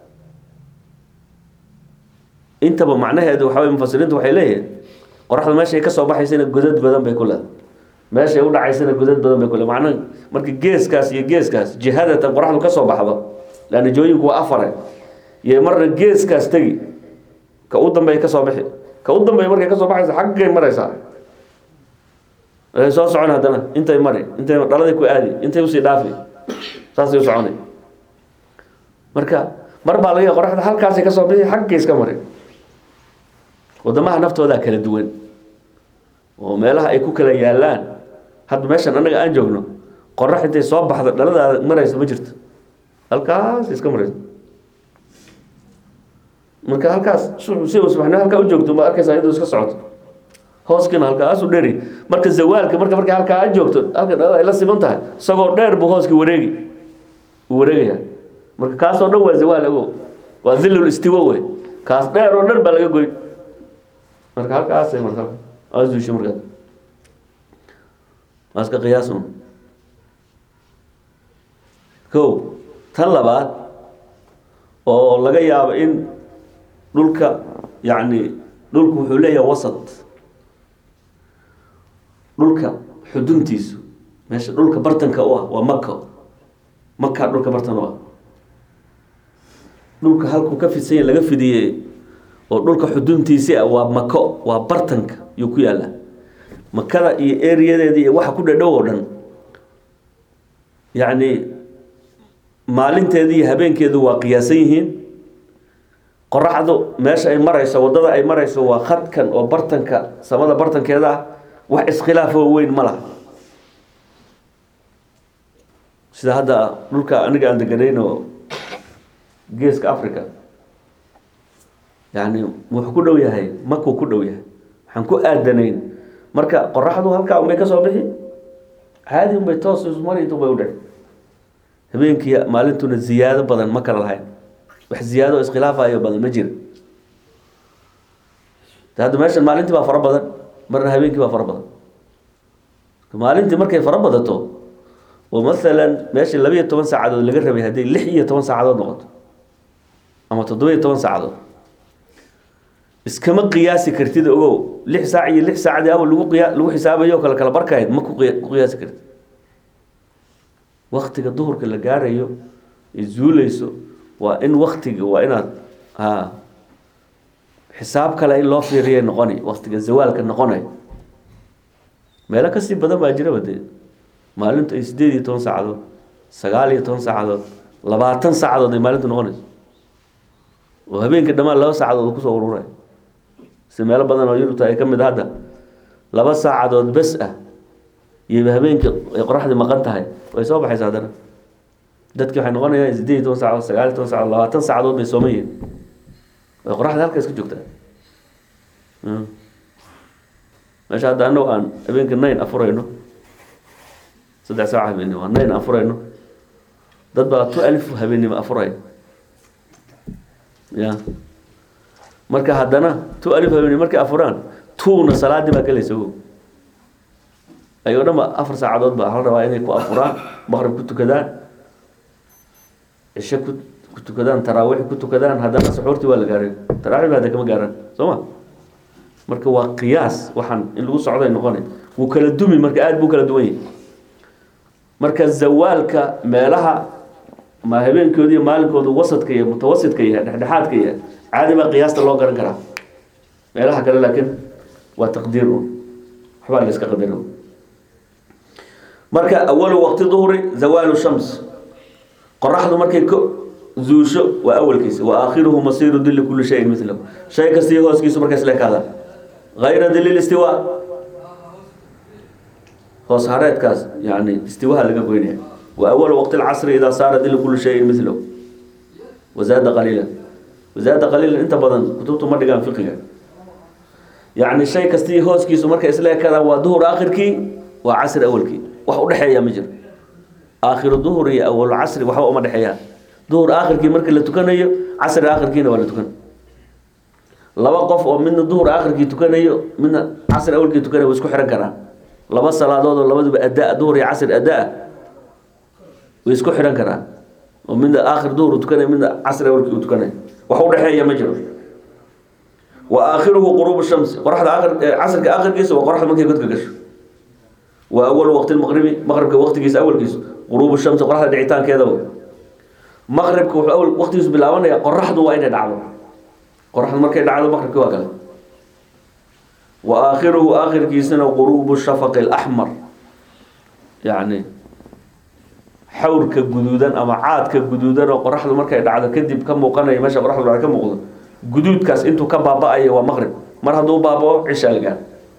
انت بمعنى هذا وحاول مفسرين وحي ليه قرح الماشي كسو بحي سنة جدد بدن بكلها meesha ay u dhacaysana godad badan bay kule macnaha marka geeskaas iyo geeskaas jihadatan qoraxdu ka soo baxdo laana jooyinku waa afare iyo marna geeskaas tagi ka u dambeeya ka soo bixi ka u dambeeya markay ka soo baxaysa xaggay maraysaa soo socon haddana intay mari intay dhaladii ku aadi intay usii dhaafi saasay u soconay marka mar baa laga qoraxda halkaasay ka soo bixi xaggay iska mari wadamaha naftooda kala duwan oo meelaha ay ku kala yaalaan hadda meeshan annaga aan joogno qorax intay soo baxdo dhaladaada maraysa ma jirto halkaas iska maraysa marka halkaas si subaxnimo halkaa u joogto ma arkaysaa iyadoo iska socoto hooskina halkaas u dheeri marka zawaalka markay halkaa aad joogto halka dhalada ay la siman tahay isagoo dheer buu hooski wareegaya marka kaasoo dhan waa zawaal ago waa zillul istiwa wey kaas dheer oo dhan baa laga goy marka halkaasay marka azuusha markaa maaska qiyaasun kow tan labaad oo laga yaabo in dhulka yacni dhulku wuxuu leeyahay wasat dhulka xuduntiisu meesha dhulka bartanka u ah waa maka dhulka bartan u ah dhulka halkuu ka fidsan yahay laga fidiyey oo dhulka xuduntiisi ah waa mako waa bartanka yuu ku yaallaa makada iyo eriyadeeda iyo waxa ku dhadhow oo dhan yacni maalinteeda iyo habeenkeedu waa qiyaasan yihiin qoraxdu meesha ay marayso waddada ay marayso waa khadkan oo bartanka samada bartankeeda ah wax iskhilaafoo weyn ma laha sida hadda dhulka aniga aan deganayn oo geeska africa yani wuxuu ku dhow yahay makuu ku dhow yahay waxaan ku aadanayn marka qoraxdu halkaa unbay ka soo bixi caadi unbay toos ismari intu bay u dhici habeenkii maalintuna ziyaado badan ma kala lahayn wax ziyaado iskhilaafayo badan ma jira hadda meeshan maalintii baa fara badan marna habeenkii baa fara badan maalintii markay fara badato oo maalan meeshii 12 saacadood laga rabay haddii 16 saacadood noqoto ama 17 saacadood iskama qiyaasi kartid ogow 6 saac iyo 6 saacad aw lagu xisaabayo kala barkayd ma ku qiyaasi kartid waqtiga duhurka la gaarayo izuulayso waa in waqtiga waa inaad xisaab kale in loo fiiriyo noqoni waqtiga zawaalka noqonay meelo ka sii badan baa jira wade maalintu ay 18 saacadood 19 saacadood 20 saacadood ay maalintu noqonayso oo habeenka dhamaan 2 saacadood ku soo ururay si meelo badan oo yurubta ay ka mid hadda 2 saacadood bas ah iyo habeenka ay qoraxdu maqan tahay way soo baxaysaa hadana dadkii waxay noqonayaan 18 saacadood 19 saacadood 20 saacadood bay soomayeen way qoraxda halkaas ka joogtaa meesha hadda annagu aan habeenka 9 afurayno 3 saac habeenimo 9 afurayno dad baa 2000 habeenimo afuray ya marka haddana 2000 habeenimo markay afuraan tuuna salaadii baa galaysa ayuu dhama 4 saacadood baa hal rabaa inay ku afuraan maghrib ku tukadaan isha ku tukadaan tarawih ku tukadaan haddana suxuurtii waa la gaaray tarawih baad kama gaaran sooma marka waa qiyaas waxaan in lagu socdo ay noqonay wuu kala dumi marka aad buu kala duwan yahay marka zawaalka meelaha ma habeenkoodii maalinkoodu wasadka iyo mutawassidka iyo dhexdhexaadka iyo caadi ba qiyaasta loo garan karaa meelaha kale laakiin waa taqdiir waxba la iska qadaro marka awal waqti dhuhri zawaalu shams qoraxdu markay ku zuusho waa awalkiisa wa aakhiruhu masiiru dilli kulli shay'in mithlahu shay kasta hooskiisu markaas la kaada غير دليل الاستواء خاص هارات كاس يعني استواء لقى بينها وأول وقت العصر إذا صار دل كل شيء مثله وزاد قليلا أنت بدن كتبت مرة كان فقه يعني شيء كستي هوس كيسو مركز إسلاء كذا وظهر آخر كي وعصر أول كي وحو دحيا مجر آخر الظهر أول العصر وحو أمر دحيا ظهر آخر كي مركز اللي تكنيه عصر آخر كي ولا تكن laba qof oo midna duhur aakhirkii tukanayo midna casr awalkii tukanayo way isku xiran karaan laba salaadood oo labaduba adaa duhur iyo casr adaa way isku xiran karaan oo midna aakhir duhur tukanayo midna casr awalkii tukanayo wax u dhaxeeya ma jiro wa aakhiruhu qurub ash-shams qorraxda aakhir casrka aakhirkiisa waa qorraxda markay godka gasho وأول وقت المغرب مغرب كوقت جيس أول جيس غروب الشمس قرحة دعيتان كذا مغرب كأول وقت جيس بالأوان يا قرحة وين دعوة قرحة المركز دعوة مغرب كواكله وآخره آخر جيسنا غروب الشفق الأحمر يعني حور كجدودان أما عاد كجدودان وقرحة المركز دعوة كذب كم وقنا يمشي قرحة المركز كم وقنا جدود كاس انتو كم بابا أي ومغرب مرة دو بابا عشاء الجان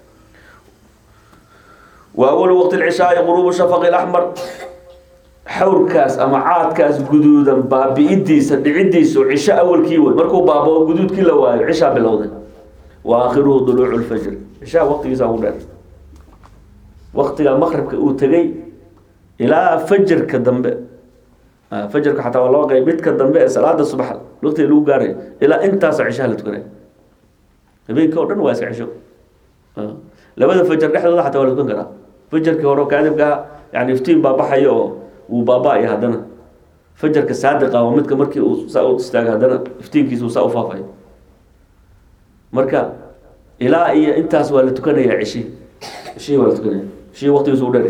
وأول وقت العشاء غروب الشفق الأحمر حور كاس أما عاد كاس جدودا بابي إديس عديس وعشاء أول كيول مركو بابا جدود كله وعشاء بالأوضة وآخره طلوع الفجر عشاء وقت يساوون وقت المغرب وتجي إلى فجر كدنب فجر حتى والله غيبت كدنب صلاة الصبح الوقت اللي هو قاري إلى أنت عشاء لتقرأ يبين كورن واسع شو لما فجر نحن حتى ولا تكون كذا فجر كورو كان يبقى يعني يفتين بابا حيو وبابا يهدنا فجر كصادقة ومتك مركي وساو تستاج هدنا يفتين كيس وساو فافي مركا إلى أنت ولا تكون يا عشي ولا تكون شيء وقت يسودني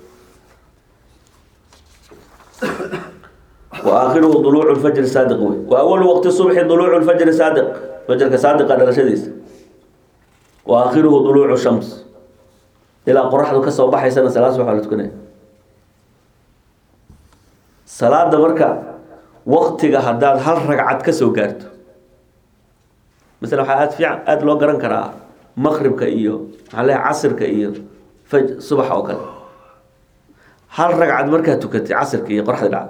وآخره طلوع الفجر الصادق وأول وقت الصبح طلوع الفجر الصادق فجر كصادق على شديد وآخره طلوع الشمس إلى قرحة كالصباح يسنى ثلاث وحالة تكونه صلاة دمركا وقتك هداد هل رقعت كسو قارت مثلا حيات في عاد لو قرن كرا مغرب كأيو عليه عصر كأيو فجر صبح أو كذا هل رقعت مركا تكتي عصر كأيو قرحة العاد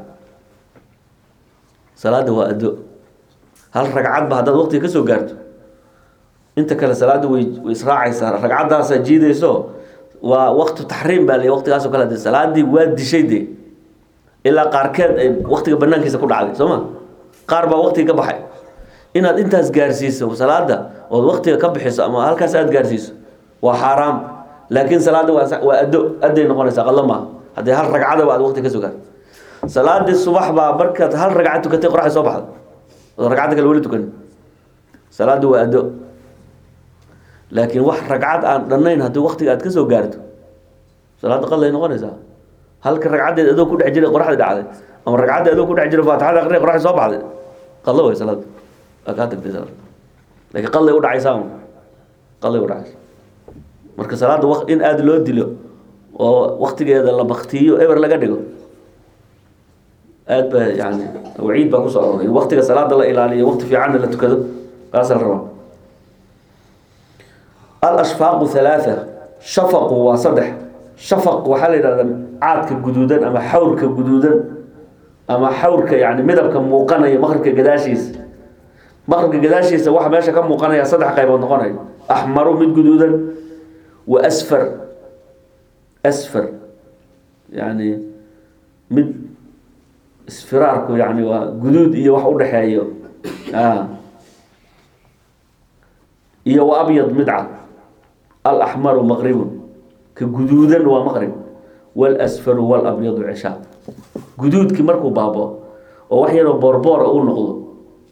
صلاة هو أدو هل رقعت بهداد وقتك كسو قارت انت كلا صلاة وإسراعي صار رقعت دار سجيدة يسو ووقت تحريم بالي وقت قاسو كلا دي صلاة دي واد شيء دي إلا قاركاد وقت بنان كيسا كل عادي سوما قاربا وقت كبحي إن أنت أسجارسيسو صلاة ده ووقت كبحي أما هل كاسات جارسيسو وحرام لكن صلاة وأدو أدي نقول سأقل ما هذه هل رقعت بعد وقت كسو قال صلاة دي الصبح بركة هل رقعت كتير قرح صباح رقعتك الولد تكن صلاة دي وأدو لكن واحد رقعات دنين هدو وقتك aad ka soo gaarto salaad qallay noqonaysa halka raqcad adoo ku dhex jiray qorraxda dhacday ama raqcad adoo ku dhex jiray faatixada akhriyo qorraxda soo baxday qallo way salaad ka tagtay salaad laakiin qallay u dhacaysa qallay u dhacaysa marka salaada waqti in aad loo dilo oo waqtigeeda la baqtiyo eber laga dhigo aad ba yani waciid ba ku soo aroray waqtiga salaada la ilaaliyo waqti fiican la tukado qaas la rabo الأشفاق ثلاثة شفق وصدح شفق وحال عادك جدودا أما حورك جدودا أما حورك يعني مدبك موقنة مغربك جداشيس مغربك جداشيس واحد ماشي كم موقنة يا صدح قيبان نقنة أحمر مد جدودا وأسفر أسفر يعني مد اسفرارك يعني وجدود إيه وحول حياة إيه وأبيض مدعة الأحمر مغرب كجدودا ومغرب والأسفر والأبيض عشاء جدود كمركو بابا ووحينا بربار أقول نقضه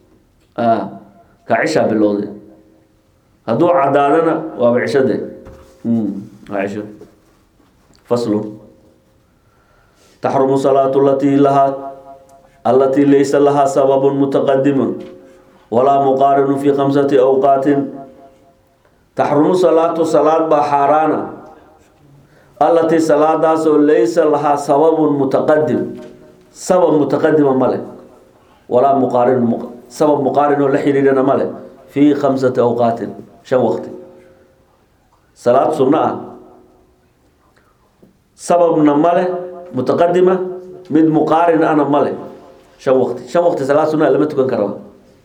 كعشاء باللوضي هدو عدالنا وبعشده عشاء فصل تحرم صلاة التي ليس لها سبب متقدم ولا مقارن في 5 أوقات تحرم صلاة بحارانا التي صلاة ليس لها سبب متقدم سبب متقدم ماله ولا مقارن سبب مقارن لحيرنا ماله في 5 أوقات شو وقت صلاة سنة سبب ماله متقدمة من مقارن أنا ماله شو وقت صلاة سنة لما تكون كرامة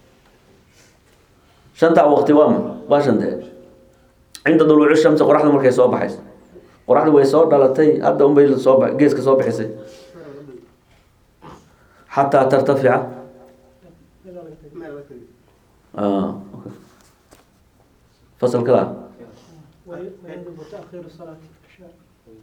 شنطة وقت واش انت عند طلوع الشمس قرحنا markay soo baxayso qoraxdu way soo dhalatay hadda un bay soo geeska soo bixisay hatta tartafi'a okay فصل كلام ويجب تأخير صلاة العشاء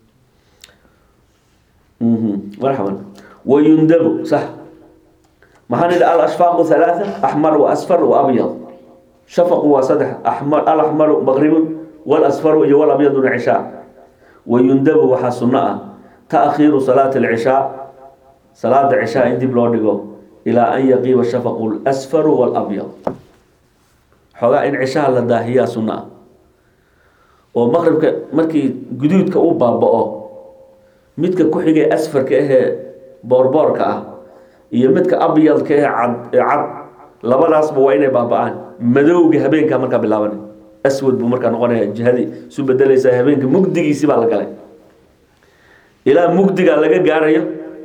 مرحبا ويندب صح محل الأشفاق 3 أحمر وأصفر وأبيض شفق وصدح أحمر الأحمر مغرب والأصفر والأبيض عشاء wayundabu waxaa sunno ah ta'khiiru salaati alcishaa salaada cishaa in dib loo dhigo ilaa an yaqiiba shafaqu lasfaru waalabyad xoogaa in cishaha la daahiyaa sunno ah oo maqribka markii guduudka u baaba'o midka ku xigay asfarka ahee boorboorka ah iyo midka abyadka ahee cad labadaasba waa inay baaba'aan madowga habeenkaa markaa bilaabanay aswad buu markaa noqonaya jihadii isu bedelaysaa habeenka mugdigiisii baa la galay ilaa mugdigaa laga gaarayo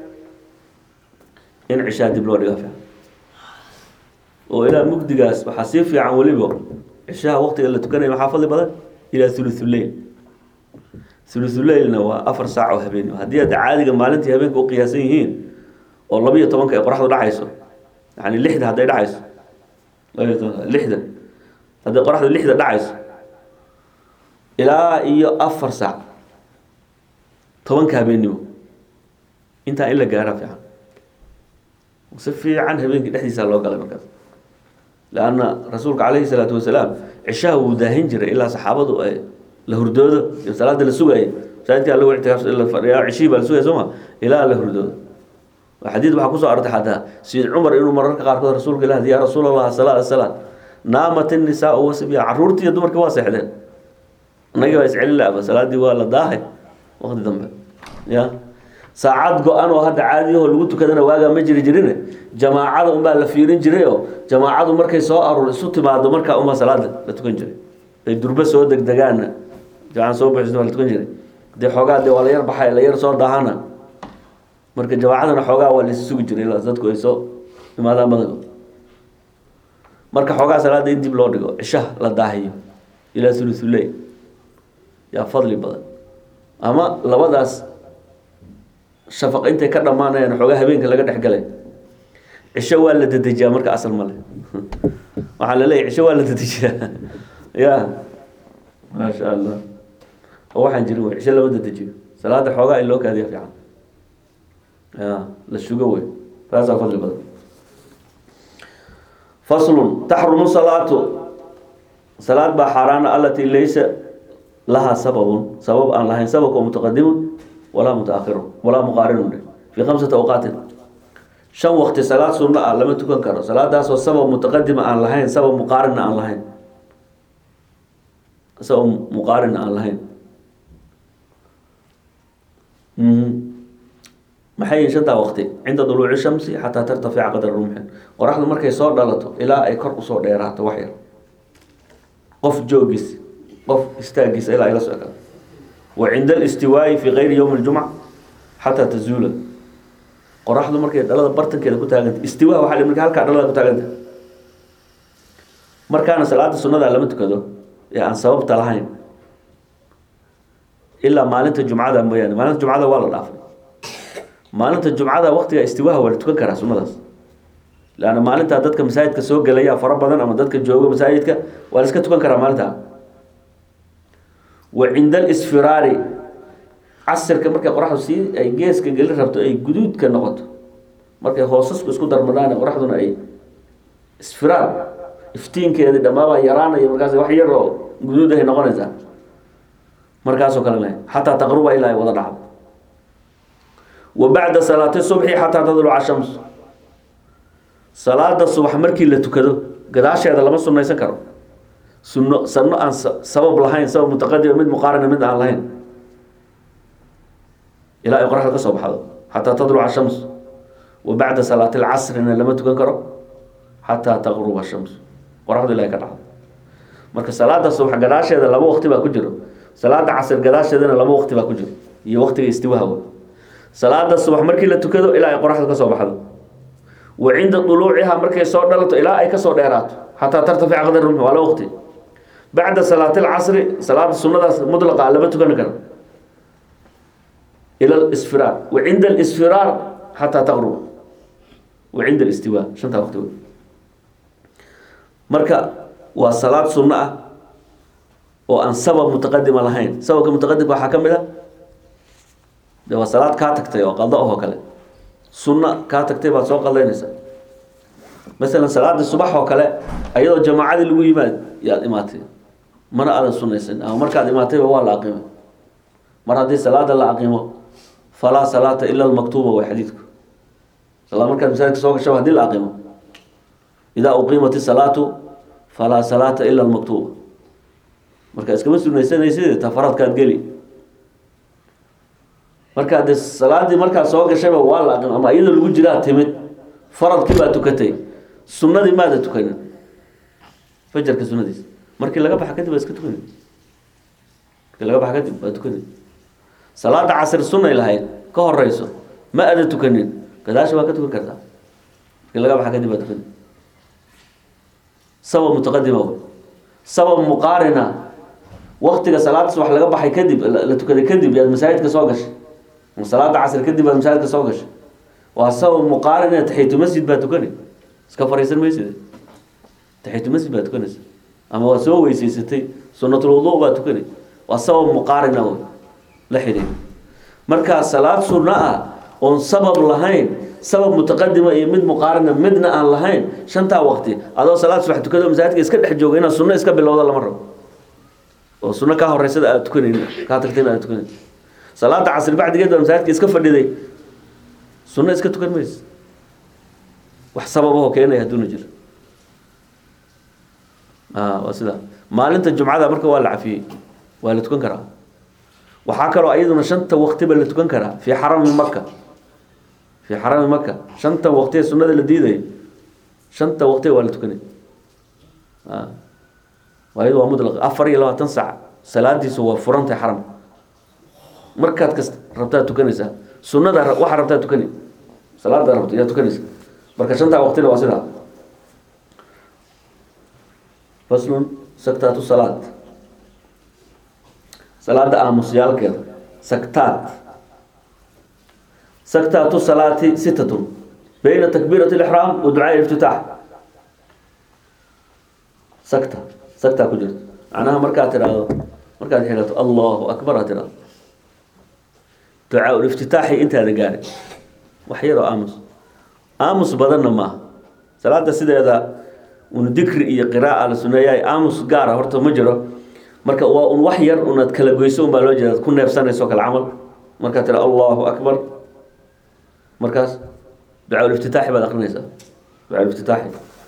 in cishaa dib loo dhigaa fiican oo ilaa mugdigaas waxaa sii fiican weliba cishaha waqtiga la tukanaya maxaa fadli badan ilaa thuluthuleyl thuluthulaylna waa 4 saac oo habeen haddii aad caadiga maalintii habeenka u qiyaasan yihiin oo 12 ay qoraxdu dhacayso yani 6 hadday dhacayso 6 hadday qoraxdu 6 dhacayso ilaa iyo 4 saac 10 habeenimo intaa in la gaara fiican si fiican habeenkii dhexdiisa loo galay markaas laana rasuulka calayhi salaatu wasalaam cishaha wuu daahin jiray ilaa saxaabadu ay la hurdoodo iyo salaada la sugayay saadkii alla wixii la fadhiyaa cishii baa la sugayay sooma ilaa la hurdoodo xadiid waxaa kusoo artay xataa sayid cumar inuu mararka qaarkood rasuulka ilaahi yaa rasuul allah salaat naamat innisaa wasbiya caruurtii iyo dumarkii waa seexdeen anagii baa iscelin laaba salaadii waa la daahay waqti dambe ya saacad go-an oo hadda caadiyahoo lagu tukadana waagaa ma jiri jirine jamaacada unbaa la fiirin jiray oo jamaacadu markay soo aruur isu timaado markaa unbaa salaada la tukan jiray ay durbo soo degdegaanna jamacada soo buuxisna waa la tukan jiray hadii xoogaa dee waa la yar baxay la yar soo daahana marka jamaacadana xoogaa waa la sugi jiray ilaa dadku ay soo imaadaan badankood marka xoogaa salaada in dib loo dhigo cishaha la daahiyo ilaa thuluthuleyl yaa fadli badan ama labadaas shafaq intay ka dhamaanayaan xoogaa habeenka laga dhex galay cisho waa la dedejiyaa marka asal male waxaa la leeyahay cisho waa la dedejiyaa ya maasha allah oo waxaan jirin wey cisho lama dedejiyo salaada xoogaa in loo kaadiya fiican ya la sugo wey taasaa fadli badan faslun taxrumu salaatu salaad baa xaaraana allatii laysa lahaa sababun sabab aan lahayn sababka mutaqadimun walaa mutaakhirun walaa muqaarinun fi 5 awqaatin 5 waqti salaad sunna ah lama tukan karo salaadaasoo sabab mutaqadim aan lahayn sabab muqaarin aan lahayn sabab muqaarin aan lahayn maxay shanta waqti inta duluuci shamsi xataa tartafica qadar rumxin qoraxdu markay soo dhalato ilaa ay kor usoo dheeraato wax yar qof joogis qof istaagis ilaa ay la socdo وعند الاستواء في غير يوم الجمعة حتى تزول qoraxdu markay dhalada bartankeeda ku taaganta istiwaa waxa la markaa halka dhalada ku taaganta markaana salaada sunnada lama tukado ee aan sababta lahayn ilaa maalinta jumcada mooyaane maalinta jumcada waa la dhaafay maalinta jumcada waqtiga istiwaa waa la tukan karaa sunnadaas laana maalinta dadka masaajidka soo galaya fara badan ama dadka jooga masaajidka waa la iska tukan karaa maalinta وعند الإسفرار عصر كمركة قرحه سي أي جيس كجل ربطه أي جدود كنقط مركة خاصس بسكو درمدان قرحه أي إسفرار إفتين كده دماغه يرانا يمركز واحد يرى جدوده هنا قنزة مركزه كلامه حتى تغرب إلى وضع وبعد صلاة الصبح حتى تطلع الشمس صلاة الصبح مركي اللي تكده قداش هذا لما صرنا يسكره سنة عن سبب لهين سبب متقدم من مقارنة من عن لهين إلى يقرأ لك صبح هذا حتى تطلع الشمس وبعد صلاة العصر إن لما تكنكره حتى تغرب الشمس قرأ له كذا مركز صلاة الصبح قداش هذا لما وقت بقى كجرو صلاة العصر قداش هذا لما وقت بقى كجرو هي وقت استوى هو صلاة الصبح مركز لا تكده إلى يقرأ لك صبح هذا وعند طلوعها مركز صور دلته إلى أي كسر ديرات حتى ترتفع قدر الرمح ولا وقت بعد صلاة العصر صلاة السنة مطلقة لما تكنكر إلى الإسفرار وعند الإسفرار حتى تغرب وعند الاستواء شنطة وقت مركا وصلاة سنة وأن سبب متقدم لهين سبب متقدم وحكم ده ده صلاة كاتكتي وقضاءها كله سنة كاتكتي بسوق الله نسأ مثلا صلاة الصبح وكله أيضا جماعة الويمات يا إماتي mana aadan sunaysan ama markaad imaatayba waa la aqimay mar haddii salaada la aqimo falaa salaata ila almaktuuba way xadiidku salaad markaad masaajidka soo gasho haddii la aqimo idaa uqiimat isalaatu falaa salaata ila almaktuuba marka iskama sunaysanaysid ta faradkaad geli marka de salaadii markaad soo gashayba waa la aqimo ama iyadoo lagu jiraa timid faradkii baa tukatay sunnadii maada tukanin fajarka sunnadiisa markii laga baxa kadib baa iska tukanay markii laga baxa kadib baa tukanay salaada casr sunnay lahayd ka horeyso ma ada tukanin gadaasha waa ka tukan kartaa markii laga baxa kadib baa tukanay sabab mutaqadima sabab muqaarina waqtiga salaada subax laga baxay kadib la tukaday kadib yaad masaajidka soo gashay salaada casr kadib baad masaajidka soo gashay waa sabab muqaarina taxiitu masjid baa tukanay iska fariisan maysid taxiitu masjid baa tukanaysa ama waa soo weysaysatay sunnatul wudu baa tukanay waa sabab muqaarina la xiriir marka salaad sunna ah oon sabab lahayn sabab mutaqadima iyo mid muqaarina midna aan lahayn shanta waqti adoo salaad subax tukado masaajidka iska dhex jooga inaad sunna iska bilowdo lama rabo oo sunna ka horeysada aad tukanayn ka tagtay aad tukanayn salaada casr bacdigeed masaajidka iska fadhiday sunna iska tukan mayso wax sabab oo keenay hadduu jiro waa sida maalinta jumcada marka waa la cafiyey waa la tukan karaa waxaa kaloo ayaduna shanta waqtiba la tukan karaa fi xarami maka fi xarami maka shanta waqti ee sunnada la diiday shanta waqti waa la tukanay waayo waa mudlaq 24 saac salaadiisu waa furantay xaram markaad kasta rabtaa tukanaysaa sunnada waxa rabtaa tukanay salaada rabtaa yaa tukanaysaa marka shanta waqtina waa sidaa faslun saktaatu salaad salaada aamusyaalkeeda saktaatu salaati sittatun bayna takbiirati alixraam wa ducaa iftitaax saktaa ku jirto macnaha markaad tidhaahdo markaad xirato allahu akbar aad tidhaahdo ducaa iftitaaxi intaada gaarin wax yaroo aamus badanna maaha salaada sideeda un dikri iyo qiraa'a la suneeyahay aamus gaara horta ma jiro marka waa un wax yar unaad kala goyso unbaa loo jeeda ku neefsanayso kala camal markaad tira allahu akbar markaas ducaa iftitaaxi baad akrinaysaa ducaa iftitaaxi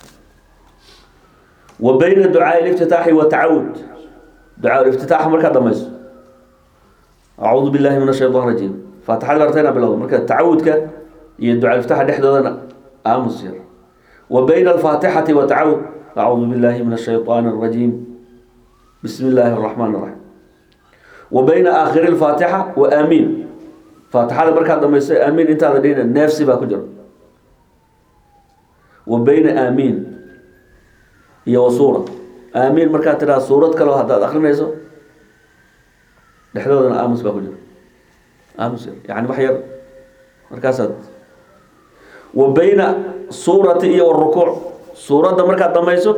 wa bayna ducaa iftitaaxi wa tacawud ducaa iftitaaxa markaad dhamayso acuudu billahi min ashaytaan rajiim faatixada bartayna bilowdo marka tacawudka iyo ducaa iftitaaxa dhexdoodana aamus yar wa bayna alfaatixati wa tacawud acuudu billahi min ashaytaan rajiim بسم الله الرحمن الرحيم وبين آخر الفاتحة وآمين فاتحة بركة لما يصير آمين انت هذا دين نفسي باكجر وبين آمين هي وصورة آمين بركة ترى صورة كلو هذا آخرنا يسو لحظة آمس باكجر آمس يعني بحير مركزات وبين صورة هي والركوع صورة بركة لما يصير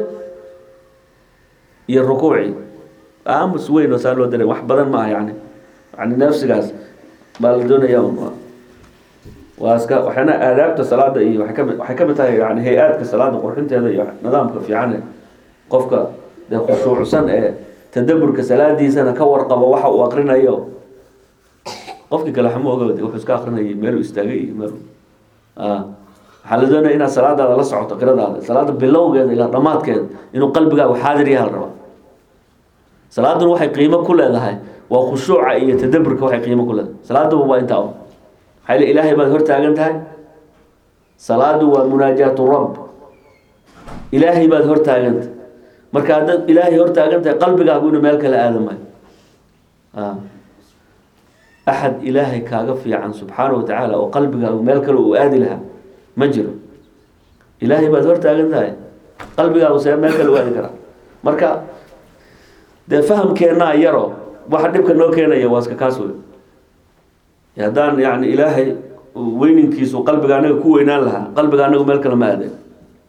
هي الركوعي aamus weyn oo saa loo daray wax badan maaha yani nafsigaas baa la doonaya waa iska waxaana aadaabta salaada iyo waxay ka mid tahay yani hay-aadka salaada qurxinteeda iyo nidaamka fiican qofka dee khushuucsan ee tadaburka salaadiisana ka warqabo waxa uu aqrinayo qofkii kale xamo oga wuxuu iska aqrinayay meeluu istaagay iyo meel waxaa la doonaya inaad salaadaada la socoto qiradaada salaada bilowgeeda ilaa dhammaadkeeda inuu qalbigaagu xaadir yahay la rabaa salaaduna waxay qiimo ku leedahay waa khushuuca iyo tadaburka waxay qiimo ku leedahay salaadu waa intaa xayl ilaahay baad hor taagan tahay salaadu waa munaajaatu rabb ilaahay baad hor taagan tahay marka aad ilaahay hor taagan tahay qalbigaagu inuu meel kale aadamayo axad ilaahay kaaga fiican subxaanahu wa tacaala oo qalbigaagu meel kale uu aadi lahaa ma jiro ilaahay baad hor taagan tahay qalbigaagu see meel kale u aadi karaa marka dee fahamkeennaa yaro waxa dhibka noo keenaya waa iska kaas wey haddaan yani ilaahay weyninkiisu qalbiga anaga ku weynaan lahaa qalbiga anagu meel kale ma aadeen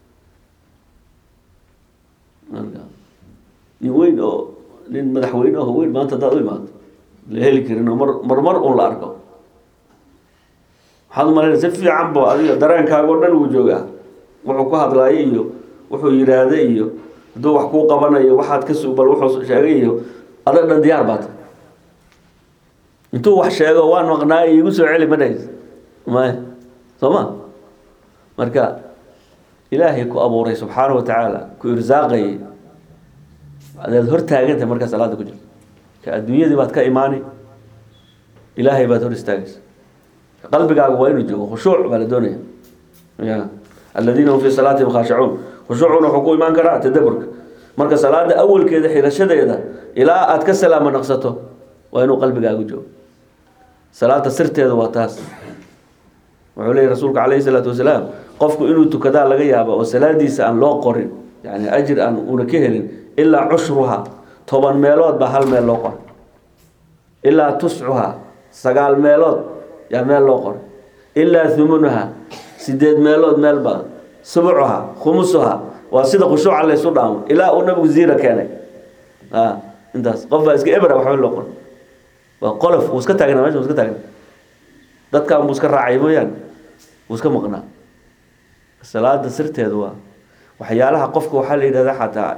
nin weyn oo nin madaxweyne oo weyn maanta haddaad u imaado la heli karin oo marmar un la arko waxaad umalayna si fiican bo adiga dareenkaaga o dhan uu joogaa wuxuu ku hadlaayo iyo wuxuu yidhaahday iyo hadduu wax kuu qabanayo waxaad ka bal wuxuu sheegay iyo adag dhan diyaar baata intuu wax sheego waan maqnaay igu soo celi ma dhays ma soma marka ilaahay ku abuuray subxaanahu wa tacaala ku irsaaqay adaad hor taaganta marka salaada ku jirto ka adduunyadii baad ka imaani ilaahay baad hor istaagaysa qalbigaagu waa inuu joogo khushuuc baa la doonaya ya aladiina hum fii salaatihim khaashicuun khushuucuna wuxuu ku imaan karaa tadaburka marka salaada awalkeeda xirashadeeda ilaa aad ka salaamo naqsato waa inuu qalbigaagu joogo salaada sirteeda waa taas wuxuu leeyahy rasuulka calayhi salaatu wasalaam qofku inuu tukadaa laga yaaba oo salaadiisa aan loo qorin yani ajir aan una ka helin ilaa cushruha 10 meelood baa hal meel loo qoray ilaa tuscuha 9 meelood yaa meel loo qoray ilaa thumunaha 8 meelood meel baa subucuha khumusuha waa sida khushuuca la isu dhaamo ilaa uu nabigu ziira keenay intaas qof baa iska ebra waxba loo qoray waa qolof uu iska taagna meesha uu iska taagna dadka uu iska raacay mooyaan uu iska maqnaa salaada sirteedu waa waxyaalaha qofka waxa la yiraahdaa xataa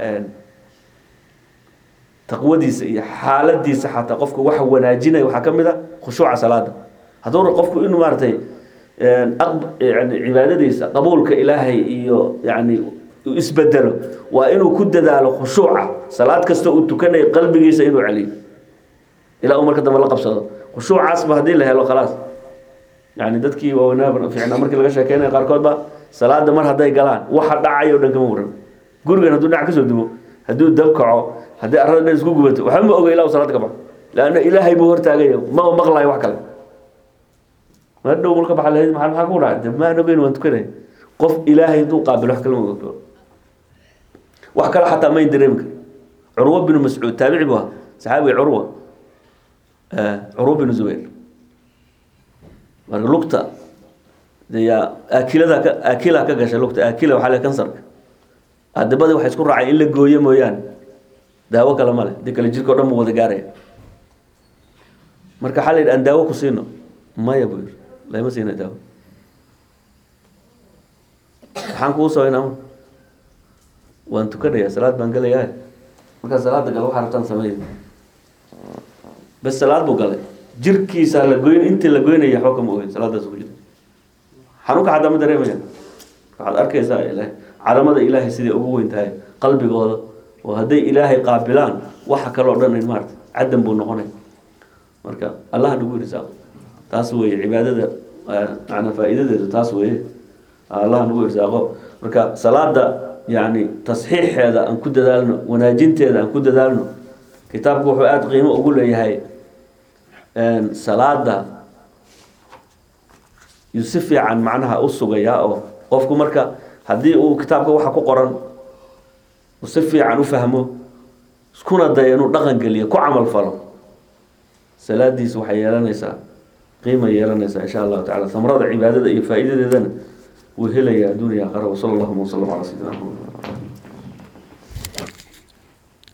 taqwadiisa iyo xaaladiisa xataa qofka wax wanaajinay waxa kamid ah khushuuca salaada haduu qofku inuu maartay yani cibaadadiisa qabuulka ilaahay iyo yani isbedelo waa inuu ku dadaalo khushuuca salaad kasta uu tukanayo qalbigiisa inuu celiyo ilaa uu marka dambe la qabsado khushuucaas ba hadii la helo khalaas yani dadkii waa wanaag fiicna markii laga sheekeynayo qaarkood ba salaada mar haday galaan waxa dhacayo dhan kama waran gurigan haduu dhac ka soo dubo haduu dab kaco hadii arada isku gubato waxa ma oga ilaa salaad ka baxo laana ilaahay buu hortaagayo ma maqlaay wax kale ma dhow marka baxa lahayd maxaa ku dhacay ma nageyn waan tukanay qof ilaahay duu qaabil wax kale ma ogdo wax kale xataa ma indireemka Urwa bin Mas'ud taabici buu saxaabi Urwa bin Zubayr marlugta ya akila ka gashay lugta akila waxa la kansarka adabada waxa isku raacay in la gooyo mooyaan daawo kale ma leh dikala jirka dhan wada gaaray marka xalid aan daawo ku siino ma yabuur lama siina daawo waxaan ku soo inaan waan tukanaya salaad baan galayaa marka salaada gal waxa rabtaan sameeyay bas salaad buu galay jirkiisa la gooyin inta la gooynayo xukum oo salaadaas ku jirta xanuunka hadda ma dareemaya waxaad arkaysaa ilaahay calamada ilaahay sidii ugu weyn tahay qalbigooda oo haday ilaahay qaabilaan waxa kale oo dhan in maarta cadan buu noqonay marka allah nagu risaaq taas way cibaadada macna faa'iidadeedu taas way allah nagu risaaqo marka salaada yani tasxiixeeda aan ku dadaalno wanaajinteeda aan ku dadaalno kitaabku wuxuu aad qiimo ugu leeyahay salaada yusufi can macnaha u sugaya oo qofku marka hadii uu kitaabka waxa ku qoran yusufi can u fahmo iskuna dayo inuu dhaqan galiyo ku amal falo salaadiis waxay yeelanaysaa qiimo yeelanaysaa insha Allah ta'ala samrada cibaadada iyo faa'iidadeedana wuu helayaa dunya qara sallallahu alayhi wa sallam ala sayyidina